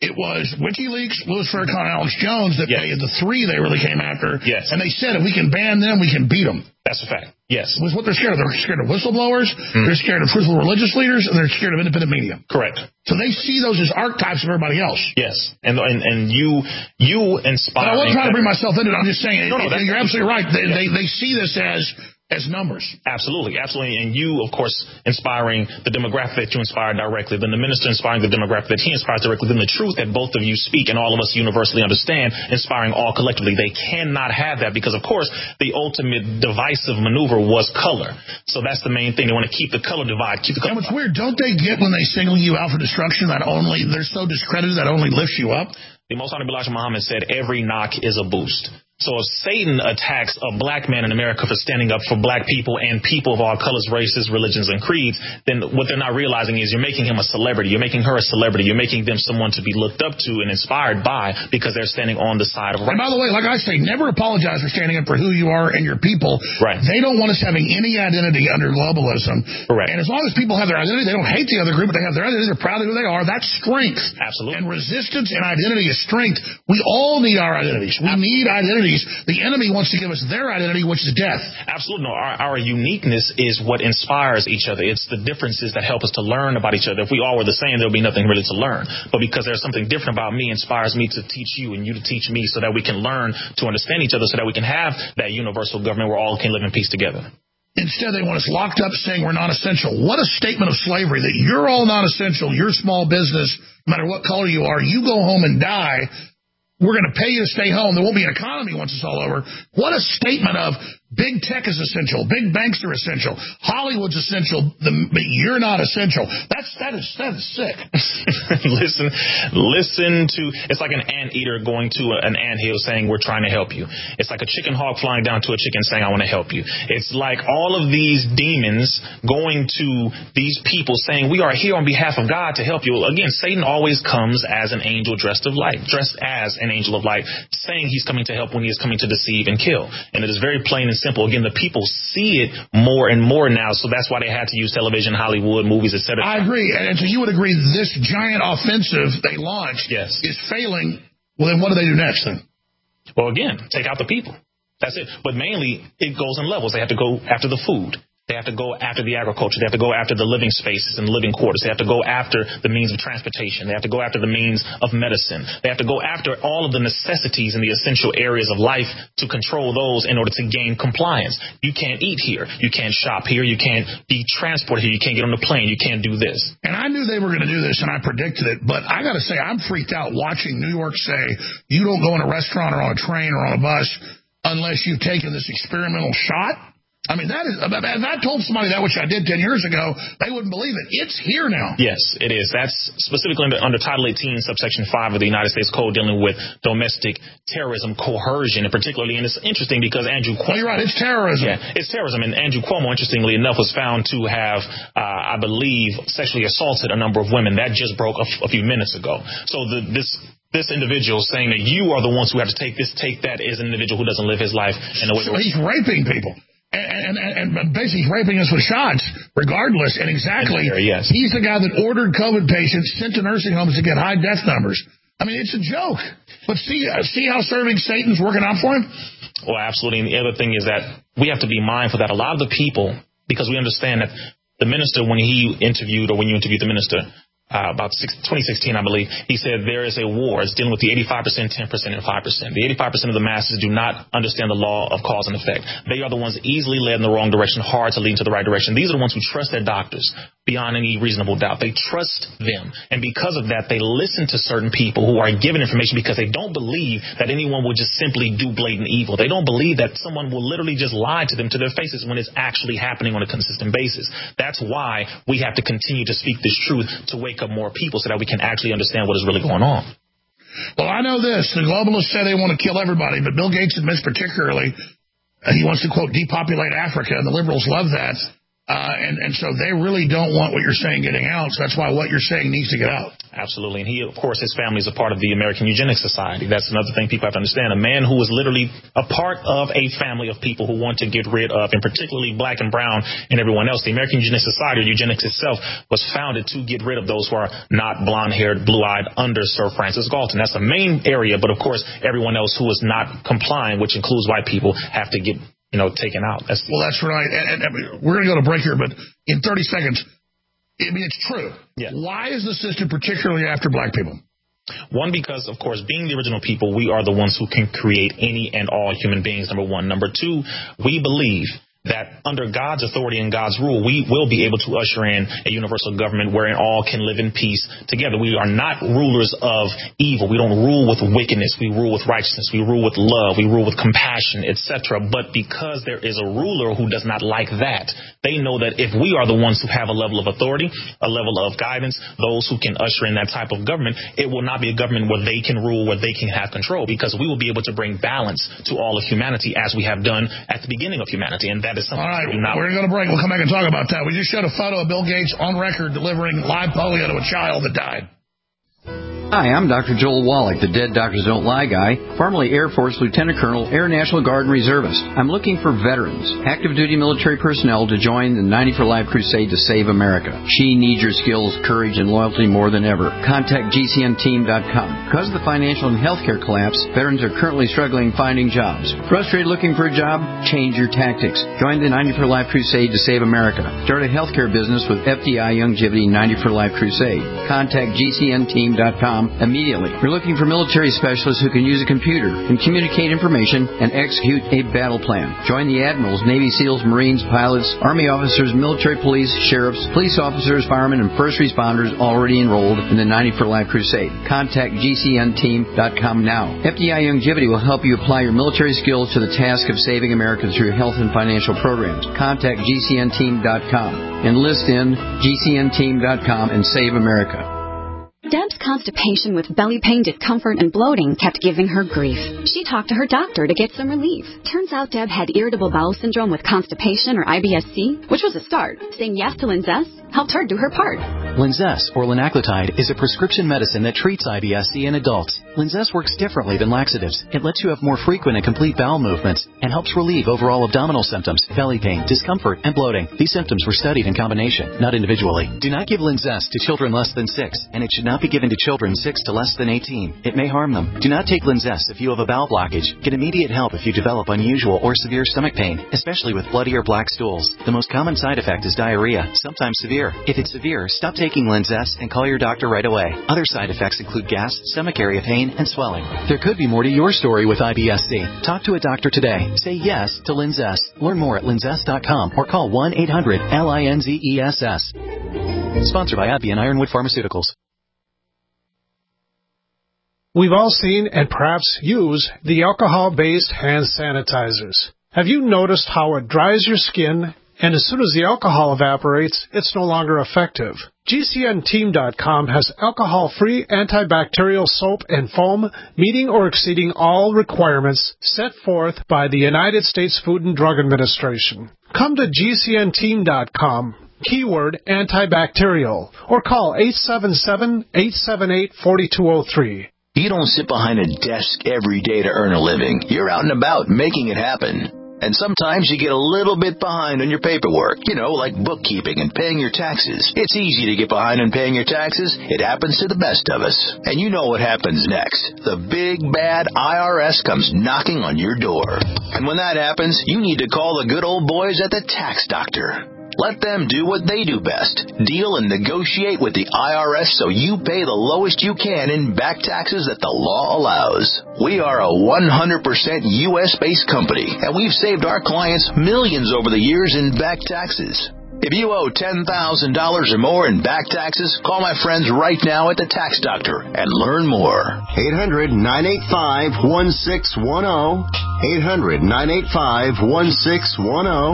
WikiLeaks, Louis Farrakhan, Alex Jones that the three they really came after. Yes. And they said if we can ban them, we can beat them. That's a fact. Yes. It was what they're scared of. They're scared of whistleblowers, they're scared of truthful religious leaders, and they're scared of independent media. Correct. So they see those as archetypes of everybody else. Yes. And you inspire. But I wasn't trying to bring myself into it. I'm just saying, you're absolutely right. They see this as numbers. Absolutely. And you, of course, inspiring the demographic that you inspire directly, then the minister inspiring the demographic that he inspires directly, then the truth that both of you speak and all of us universally understand, inspiring all collectively. They cannot have that because, of course, the ultimate divisive maneuver was color. So that's the main thing. They want to keep the color divide. And what's weird, don't they get when they single you out for destruction that they're so discredited that only lifts you up? The Most Honorable Elijah Muhammad said every knock is a boost. So if Satan attacks a black man in America for standing up for black people and people of all colors, races, religions, and creeds, then what they're not realizing is you're making him a celebrity. You're making her a celebrity. You're making them someone to be looked up to and inspired by because they're standing on the side of right. And by the way, like I say, never apologize for standing up for who you are and your people. Right. They don't want us having any identity under globalism. Correct. And as long as people have their identity, they don't hate the other group, but they have their identity. They're proud of who they are. That's strength. Absolutely. And resistance and identity is strength. We all need our identities. We need identities. The enemy wants to give us their identity, which is death. Absolutely. No, our uniqueness is what inspires each other. It's the differences that help us to learn about each other. If we all were the same, there would be nothing really to learn. But because there's something different about me, inspires me to teach you and you to teach me so that we can learn to understand each other, so that we can have that universal government where all can live in peace together. Instead, they want us locked up saying we're not essential. What a statement of slavery, that you're all not essential. You're small business, no matter what color you are. You go home and die. We're going to pay you to stay home. There won't be an economy once it's all over. What a statement of Big tech is essential. Big banks are essential. Hollywood's essential. But you're not essential. That is sick. Listen to, it's like an anteater going to an anthill saying, we're trying to help you. It's like a chicken hawk flying down to a chicken saying, I want to help you. It's like all of these demons going to these people saying, we are here on behalf of God to help you. Again, Satan always comes as an angel dressed as an angel of light, saying he's coming to help when he is coming to deceive and kill. And it is very plain and simple. Again, the people see it more and more now, so that's why they had to use television, Hollywood, movies, etc. I agree. And so you would agree this giant offensive they launched is failing. Well, then what do they do next then? Well, again, take out the people. That's it. But mainly, it goes in levels. They have to go after the food. They have to go after the agriculture. They have to go after the living spaces and living quarters. They have to go after the means of transportation. They have to go after the means of medicine. They have to go after all of the necessities and the essential areas of life to control those in order to gain compliance. You can't eat here. You can't shop here. You can't be transported here. You can't get on the plane. You can't do this. And I knew they were going to do this, and I predicted it. But I got to say, I'm freaked out watching New York say, you don't go in a restaurant or on a train or on a bus unless you've taken this experimental shot. I mean, that is, if I told somebody that, which I did 10 years ago, they wouldn't believe it. It's here now. Yes, it is. That's specifically under Title 18, subsection 5 of the United States Code dealing with domestic terrorism, coercion, and particularly, and it's interesting because Andrew Cuomo. You're right, it's terrorism. Yeah, it's terrorism. And Andrew Cuomo, interestingly enough, was found to have, I believe, sexually assaulted a number of women. That just broke a few minutes ago. So this individual saying that you are the ones who have to take that is an individual who doesn't live his life in a way. So he's raping people. And basically raping us with shots, regardless. And exactly, he's the guy that ordered COVID patients sent to nursing homes to get high death numbers. I mean, it's a joke. But see how serving Satan's working out for him? Well, absolutely. And the other thing is that we have to be mindful that a lot of the people, because we understand that the minister, when you interviewed the minister, about 2016, I believe, he said there is a war. It's dealing with the 85%, 10%, and 5%. The 85% of the masses do not understand the law of cause and effect. They are the ones easily led in the wrong direction, hard to lead into the right direction. These are the ones who trust their doctors beyond any reasonable doubt. They trust them. And because of that, they listen to certain people who are given information because they don't believe that anyone will just simply do blatant evil. They don't believe that someone will literally just lie to them to their faces when it's actually happening on a consistent basis. That's why we have to continue to speak this truth to wake up more people so that we can actually understand what is really going on. Well, I know this. The globalists say they want to kill everybody, but Bill Gates admits particularly he wants to, quote, depopulate Africa, and the liberals love that. And so they really don't want what you're saying getting out. So that's why what you're saying needs to get out. Absolutely. And he, of course, his family is a part of the American Eugenics Society. That's another thing people have to understand. A man who was literally a part of a family of people who want to get rid of, and particularly black and brown and everyone else. The American Eugenics Society, or eugenics itself, was founded to get rid of those who are not blonde-haired, blue-eyed under Sir Francis Galton. That's the main area. But, of course, everyone else who is not complying, which includes white people, have to get taken out. Well, that's right. And we're going to go to break here, but in 30 seconds, I mean, it's true. Yeah. Why is the system particularly after black people? One, because, of course, being the original people, we are the ones who can create any and all human beings, number one. Number two, we believe that under God's authority and God's rule, we will be able to usher in a universal government wherein all can live in peace together. We are not rulers of evil. We don't rule with wickedness. We rule with righteousness. We rule with love. We rule with compassion, etc. But because there is a ruler who does not like that, they know that if we are the ones who have a level of authority, a level of guidance, those who can usher in that type of government, it will not be a government where they can rule, where they can have control, because we will be able to bring balance to all of humanity as we have done at the beginning of humanity. And that is something. All right, we're going to go to break. We'll come back and talk about that. We just showed a photo of Bill Gates on record delivering live polio to a child that died. Hi, I'm Dr. Joel Wallach, the Dead Doctors Don't Lie guy, formerly Air Force Lieutenant Colonel, Air National Guard Reservist. I'm looking for veterans, active duty military personnel to join the 90 for Life crusade to save America. She needs your skills, courage, and loyalty more than ever. Contact GCNteam.com. Because of the financial and healthcare collapse, veterans are currently struggling finding jobs. Frustrated looking for a job? Change your tactics. Join the 90 for Life crusade to save America. Start a healthcare business with FDI Longevity 90 for Life crusade. Contact GCNteam.com MilitarySpeedCom immediately. We're looking for military specialists who can use a computer and communicate information and execute a battle plan. Join the admirals, Navy SEALs, Marines, pilots, Army officers, military police, sheriffs, police officers, firemen, and first responders already enrolled in the 90 for Life Crusade. Contact GCNteam.com now. FDI Longevity will help you apply your military skills to the task of saving America through health and financial programs. Contact GCNteam.com. Enlist in GCNteam.com and save America. Deb's constipation with belly pain, discomfort, and bloating kept giving her grief. She talked to her doctor to get some relief. Turns out Deb had irritable bowel syndrome with constipation, or IBS-C, which was a start. Saying yes to Linzess helped her do her part. Linzess, or linaclotide, is a prescription medicine that treats IBS-C in adults. Linzess works differently than laxatives. It lets you have more frequent and complete bowel movements and helps relieve overall abdominal symptoms, belly pain, discomfort, and bloating. These symptoms were studied in combination, not individually. Do not give Linzess to children less than 6, and it should not be given to children 6 to less than 18. It may harm them. Do not take Linzess if you have a bowel blockage. Get immediate help if you develop unusual or severe stomach pain, especially with bloody or black stools. The most common side effect is diarrhea, sometimes severe. If it's severe, stop taking Linzess and call your doctor right away. Other side effects include gas, stomach area pain, and swelling. There could be more to your story with IBS-C. Talk to a doctor today. Say yes to Linzess. Learn more at linzess.com or call 1-800-LINZESS. Sponsored by AbbVie and Ironwood Pharmaceuticals. We've all seen and perhaps use the alcohol-based hand sanitizers. Have you noticed how it dries your skin, and as soon as the alcohol evaporates, it's no longer effective? GCNteam.com has alcohol-free antibacterial soap and foam meeting or exceeding all requirements set forth by the United States Food and Drug Administration. Come to GCNteam.com, keyword antibacterial, or call 877-878-4203. You don't sit behind a desk every day to earn a living. You're out and about making it happen. And sometimes you get a little bit behind on your paperwork, like bookkeeping and paying your taxes. It's easy to get behind on paying your taxes. It happens to the best of us. And you know what happens next. The big, bad IRS comes knocking on your door. And when that happens, you need to call the good old boys at the Tax Doctor. Let them do what they do best. Deal and negotiate with the IRS so you pay the lowest you can in back taxes that the law allows. We are a 100% U.S.-based company, and we've saved our clients millions over the years in back taxes. If you owe $10,000 or more in back taxes, call my friends right now at the Tax Doctor and learn more. 800-985-1610. 800-985-1610.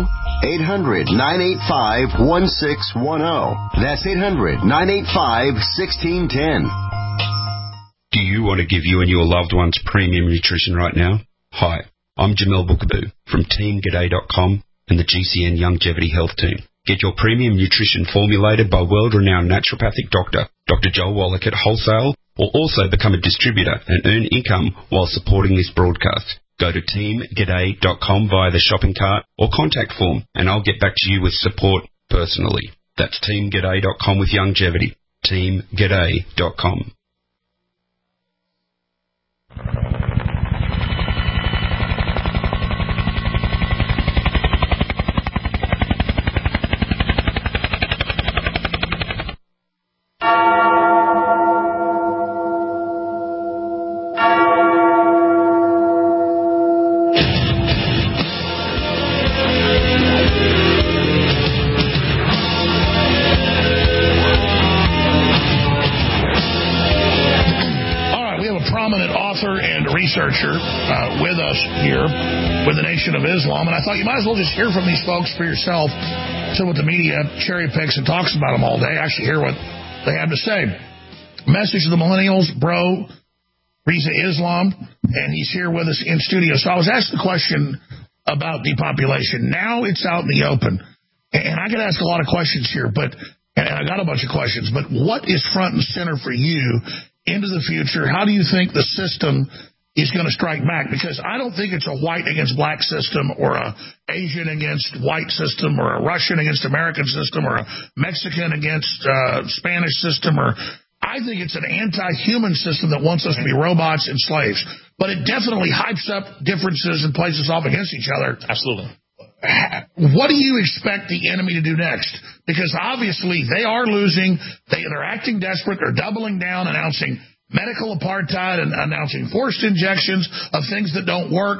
800-985-1610. That's 800-985-1610. Do you want to give you and your loved ones premium nutrition right now? Hi, I'm Jamel Bookaboo from TeamGaday.com and the GCN Longevity Health Team. Get your premium nutrition formulated by world-renowned naturopathic doctor, Dr. Joel Wallach at wholesale, or also become a distributor and earn income while supporting this broadcast. Go to teamgaday.com via the shopping cart or contact form, and I'll get back to you with support personally. That's teamgaday.com with longevity. teamgaday.com. Researcher with us here with the Nation of Islam, and I thought you might as well just hear from these folks for yourself. So what the media cherry picks and talks about them all day, actually hear what they have to say. Message to the millennials, bro, Riza Islam, and he's here with us in studio. So I was asked the question about depopulation. Now it's out in the open, and I could ask a lot of questions here, and I got a bunch of questions, but what is front and center for you into the future? How do you think the system is going to strike back? Because I don't think it's a white against black system or a Asian against white system or a Russian against American system or a Mexican against Spanish system. I think it's an anti-human system that wants us to be robots and slaves. But it definitely hypes up differences and places off against each other. Absolutely. What do you expect the enemy to do next? Because obviously they are losing. They're acting desperate. They're doubling down, announcing medical apartheid and announcing forced injections of things that don't work.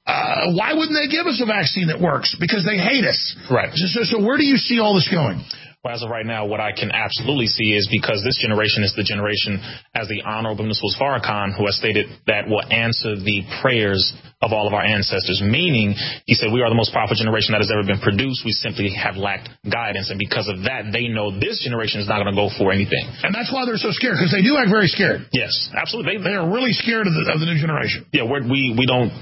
Why wouldn't they give us a vaccine that works? Because they hate us. Right. So where do you see all this going? Well, as of right now, what I can absolutely see is because this generation is the generation, as the Honorable Mr. Farrakhan, who has stated that will answer the prayers of all of our ancestors, meaning he said we are the most powerful generation that has ever been produced. We simply have lacked guidance. And because of that, they know this generation is not going to go for anything. And that's why they're so scared, because they do act very scared. Yes, absolutely. They are really scared of the new generation. Yeah, we don't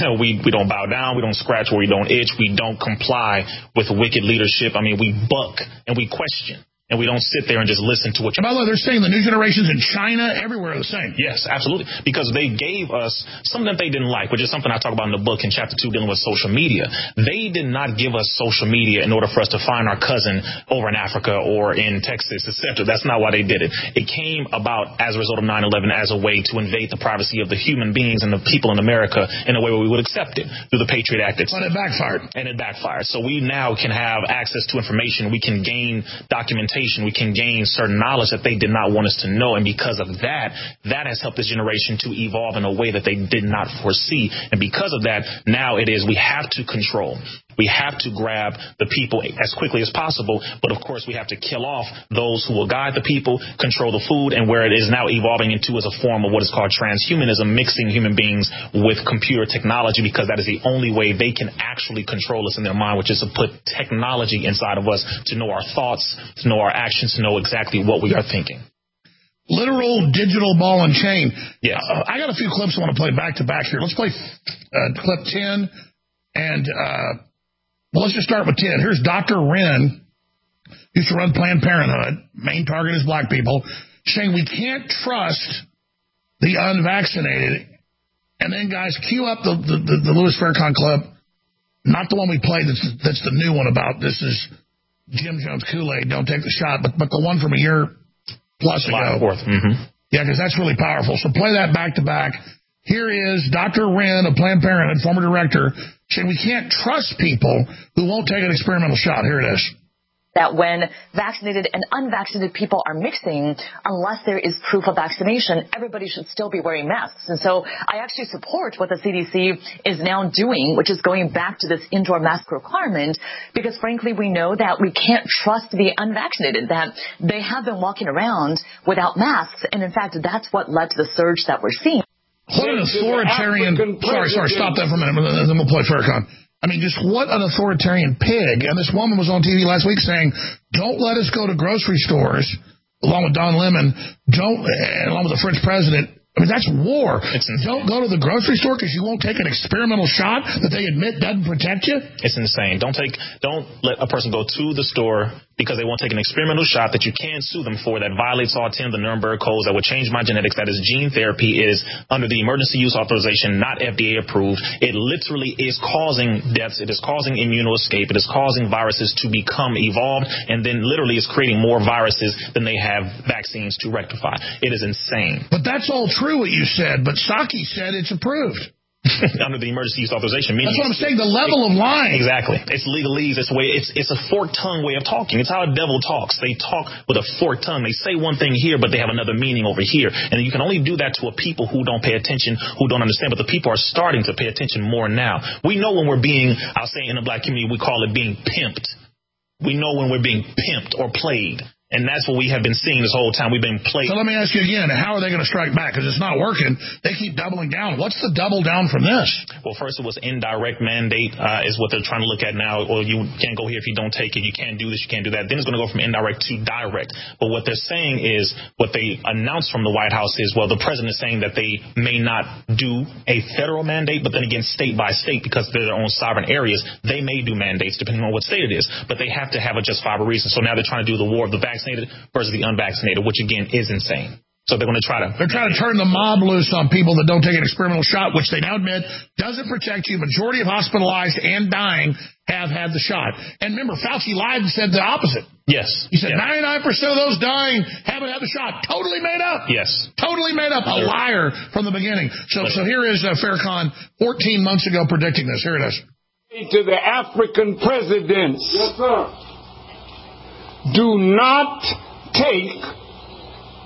we don't bow down. We don't scratch where we don't itch. We don't comply with wicked leadership. I mean, we buck and we question. And we don't sit there and just listen to what by the way, they're saying the new generations in China, everywhere are the same. Yes, absolutely. Because they gave us something that they didn't like, which is something I talk about in the book in chapter 2 dealing with social media. They did not give us social media in order for us to find our cousin over in Africa or in Texas, etc. That's not why they did it. It came about as a result of 9/11 as a way to invade the privacy of the human beings and the people in America in a way where we would accept it through the Patriot Act. But it backfired. And it backfired. So we now can have access to information. We can gain documentation. We can gain certain knowledge that they did not want us to know. And because of that, that has helped this generation to evolve in a way that they did not foresee. And because of that, now it is we have to control. We have to grab the people as quickly as possible. But, of course, we have to kill off those who will guide the people, control the food, and where it is now evolving into as a form of what is called transhumanism, mixing human beings with computer technology, because that is the only way they can actually control us in their mind, which is to put technology inside of us to know our thoughts, to know our actions, to know exactly what we are thinking. Literal digital ball and chain. Yes. I got a few clips I want to play back to back here. Let's play clip 10 and well, let's just start with 10. Here's Dr. Wren, used to run Planned Parenthood. Main target is black people, saying we can't trust the unvaccinated. And then, guys, cue up the Louis Farrakhan clip. Not the one we played. That's the new one about this is Jim Jones Kool-Aid. Don't take the shot. But the one from a year plus ago. Mm-hmm. Yeah, because that's really powerful. So play that back to back. Here is Dr. Wren of Planned Parenthood, former director, saying we can't trust people who won't take an experimental shot. Here it is. That when vaccinated and unvaccinated people are mixing, unless there is proof of vaccination, everybody should still be wearing masks. And so I actually support what the CDC is now doing, which is going back to this indoor mask requirement, because frankly, we know that we can't trust the unvaccinated, that they have been walking around without masks. And in fact, that's what led to the surge that we're seeing. What an authoritarian... Sorry, stop that for a minute, and then we'll play Farrakhan. I mean, just what an authoritarian pig. And this woman was on TV last week saying, don't let us go to grocery stores, along with Don Lemon, along with the French president. I mean, that's war. Don't go to the grocery store because you won't take an experimental shot that they admit doesn't protect you? It's insane. Don't let a person go to the store because they won't take an experimental shot that you can sue them for that violates all 10 of the Nuremberg codes that would change my genetics. That is gene therapy. It is under the emergency use authorization, not FDA approved. It literally is causing deaths. It is causing immunoescape. It is causing viruses to become evolved, and then literally is creating more viruses than they have vaccines to rectify. It is insane. But that's all true what you said, but Psaki said it's approved. Under the emergency use authorization. That's what I'm saying, the level of lying. Exactly. It's legalese. It's a forked tongue way of talking. It's how a devil talks. They talk with a forked tongue. They say one thing here, but they have another meaning over here. And you can only do that to a people who don't pay attention, who don't understand. But the people are starting to pay attention more now. We know when we're being, I'll say in the black community, we call it being pimped. We know when we're being pimped or played. And that's what we have been seeing this whole time. We've been played. So let me ask you again, how are they going to strike back? Because it's not working. They keep doubling down. What's the double down from this? Well, first it was indirect mandate is what they're trying to look at now. Or you can't go here if you don't take it. You can't do this. You can't do that. Then it's going to go from indirect to direct. But what they're saying is what they announced from the White House is, well, the president is saying that they may not do a federal mandate, but then again, state by state, because they're their own sovereign areas, they may do mandates depending on what state it is. But they have to have a justifiable reason. So now they're trying to do the war of the vaccinated versus the unvaccinated, which again is insane. So they're going to try to... They're trying to turn the mob loose on people that don't take an experimental shot, which they now admit doesn't protect you. Majority of hospitalized and dying have had the shot. And remember, Fauci lied and said the opposite. Yes. He said 99% of those dying haven't had the shot. Totally made up. Yes. Totally made up. A liar from the beginning. So here is Farrakhan 14 months ago predicting this. Here it is. To the African presidents. Yes, sir. Do not take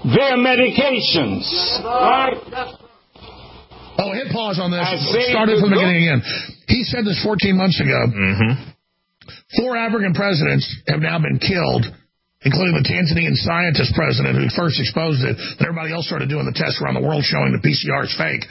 their medications. Oh, hit pause on this. Started from the beginning again. He said this 14 months ago. 4 African presidents have now been killed, including the Tanzanian scientist president who first exposed it, and everybody else started doing the tests around the world showing the PCR is fake.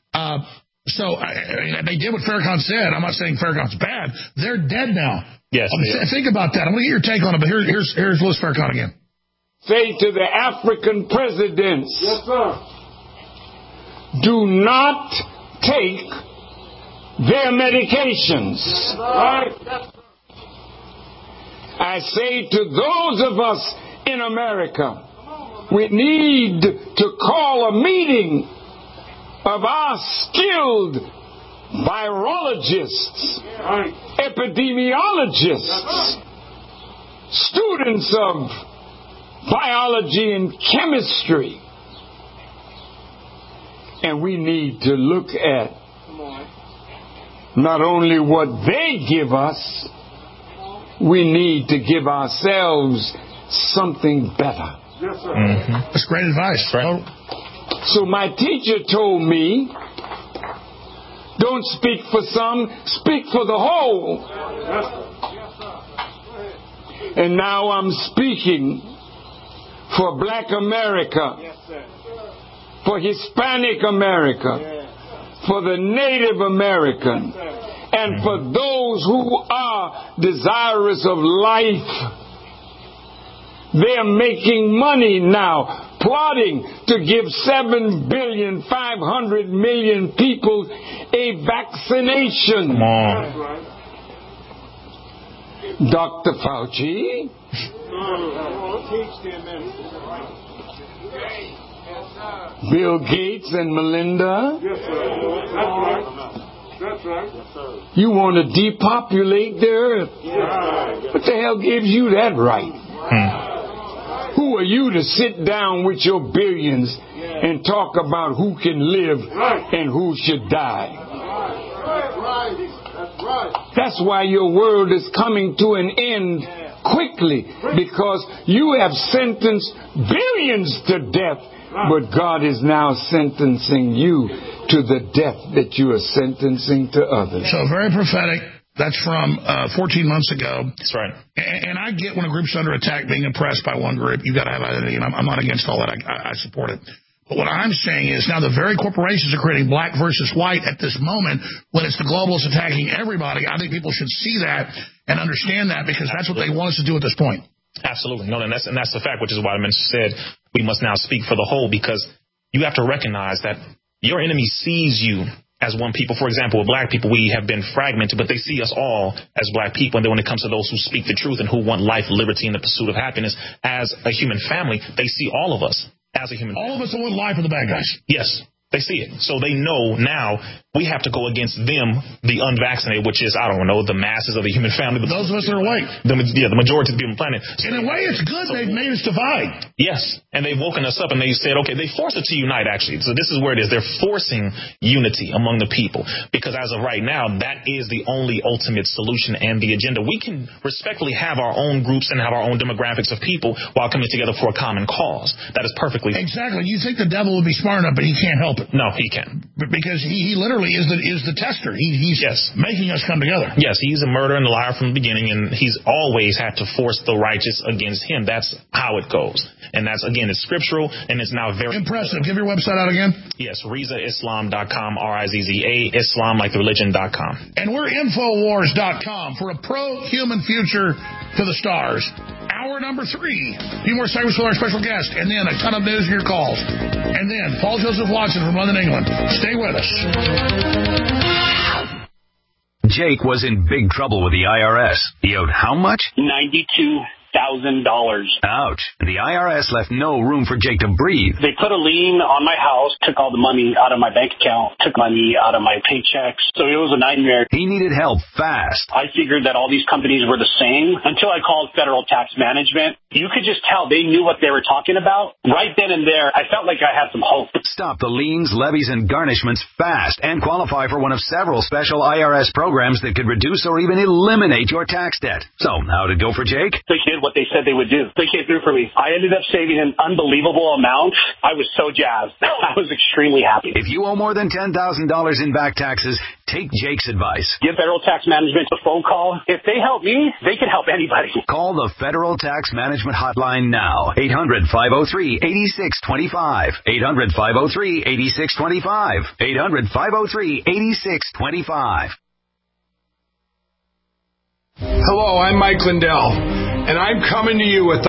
They did what Farrakhan said. I'm not saying Farrakhan's bad. They're dead now. Yes. Think about that. I'm going to get your take on it, but here's Louis Farrakhan again. Say to the African presidents, yes, sir, do not take their medications. Right. I say to those of us in America, we need to call a meeting of our skilled virologists, epidemiologists, students of biology and chemistry. And we need to look at not only what they give us, we need to give ourselves something better. Yes, sir. That's great advice. Right. So my teacher told me, don't speak for some, speak for the whole. And now I'm speaking for Black America, for Hispanic America, for the Native American, and for those who are desirous of life. They're making money now, plotting to give 7,500,000,000 people a vaccination. Dr. Fauci, Bill Gates and Melinda, you want to depopulate the earth. What the hell gives you that right? Who are you to sit down with your billions and talk about who can live and who should die? That's why your world is coming to an end quickly, because you have sentenced billions to death, but God is now sentencing you to the death that you are sentencing to others. So very prophetic. That's from 14 months ago. That's right. And I get when a group's under attack, being oppressed by one group, you've got to have identity, and I'm not against all that. I support it. But what I'm saying is now the very corporations are creating black versus white at this moment when it's the globalists attacking everybody. I think people should see that and understand that, because that's what they want us to do at this point. Absolutely. No, and that's the fact, which is why I said we must now speak for the whole, because you have to recognize that your enemy sees you as one people. For example, with black people, we have been fragmented, but they see us all as black people. And then when it comes to those who speak the truth and who want life, liberty, and the pursuit of happiness as a human family, they see all of us as a human family. All of us that want life are the bad guys. Yes. They see it. So they know now we have to go against them, the unvaccinated, which is, I don't know, the masses of the human family. Those of us that are awake. The majority of the people on the planet. So in a way, it's good. They've made us divide. Yes. And they've woken us up and they said, okay, they forced us to unite, actually. So this is where it is. They're forcing unity among the people, because as of right now, that is the only ultimate solution and the agenda. We can respectfully have our own groups and have our own demographics of people while coming together for a common cause. That is perfectly fine. Exactly. You think the devil would be smart enough, but he can't help it. No, he can't. Because he literally is the tester. He's making us come together. Yes, he's a murderer and a liar from the beginning, and he's always had to force the righteous against him. That's how it goes. And that's, again, it's scriptural, and it's now very impressive. Give your website out again. Yes, RizaIslam.com, RIZZA, Islam like the religion.com. And we're Infowars.com for a pro-human future to the stars. Hour number 3. A few more segments with our special guest, and then a ton of news and your calls. And then Paul Joseph Watson from London, England. Stay with us. Jake was in big trouble with the IRS. He owed how much? $92,000. Ouch. The IRS left no room for Jake to breathe. They put a lien on my house, took all the money out of my bank account, took money out of my paychecks. So it was a nightmare. He needed help fast. I figured that all these companies were the same until I called Federal Tax Management. you could just tell they knew what they were talking about. Right then and there, I felt like I had some hope. Stop the liens, levies, and garnishments fast and qualify for one of several special IRS programs that could reduce or even eliminate your tax debt. So, how did it go for Jake? They did what they said they would do. They came through for me. I ended up saving an unbelievable amount. I was so jazzed. I was extremely happy. If you owe more than $10,000 in back taxes, take Jake's advice. Give Federal Tax Management a phone call. If they help me, they can help anybody. Call the Federal Tax Management Hotline now. 800-503-8625. 800-503-8625. 800-503-8625. Hello, I'm Mike Lindell, and I'm coming to you with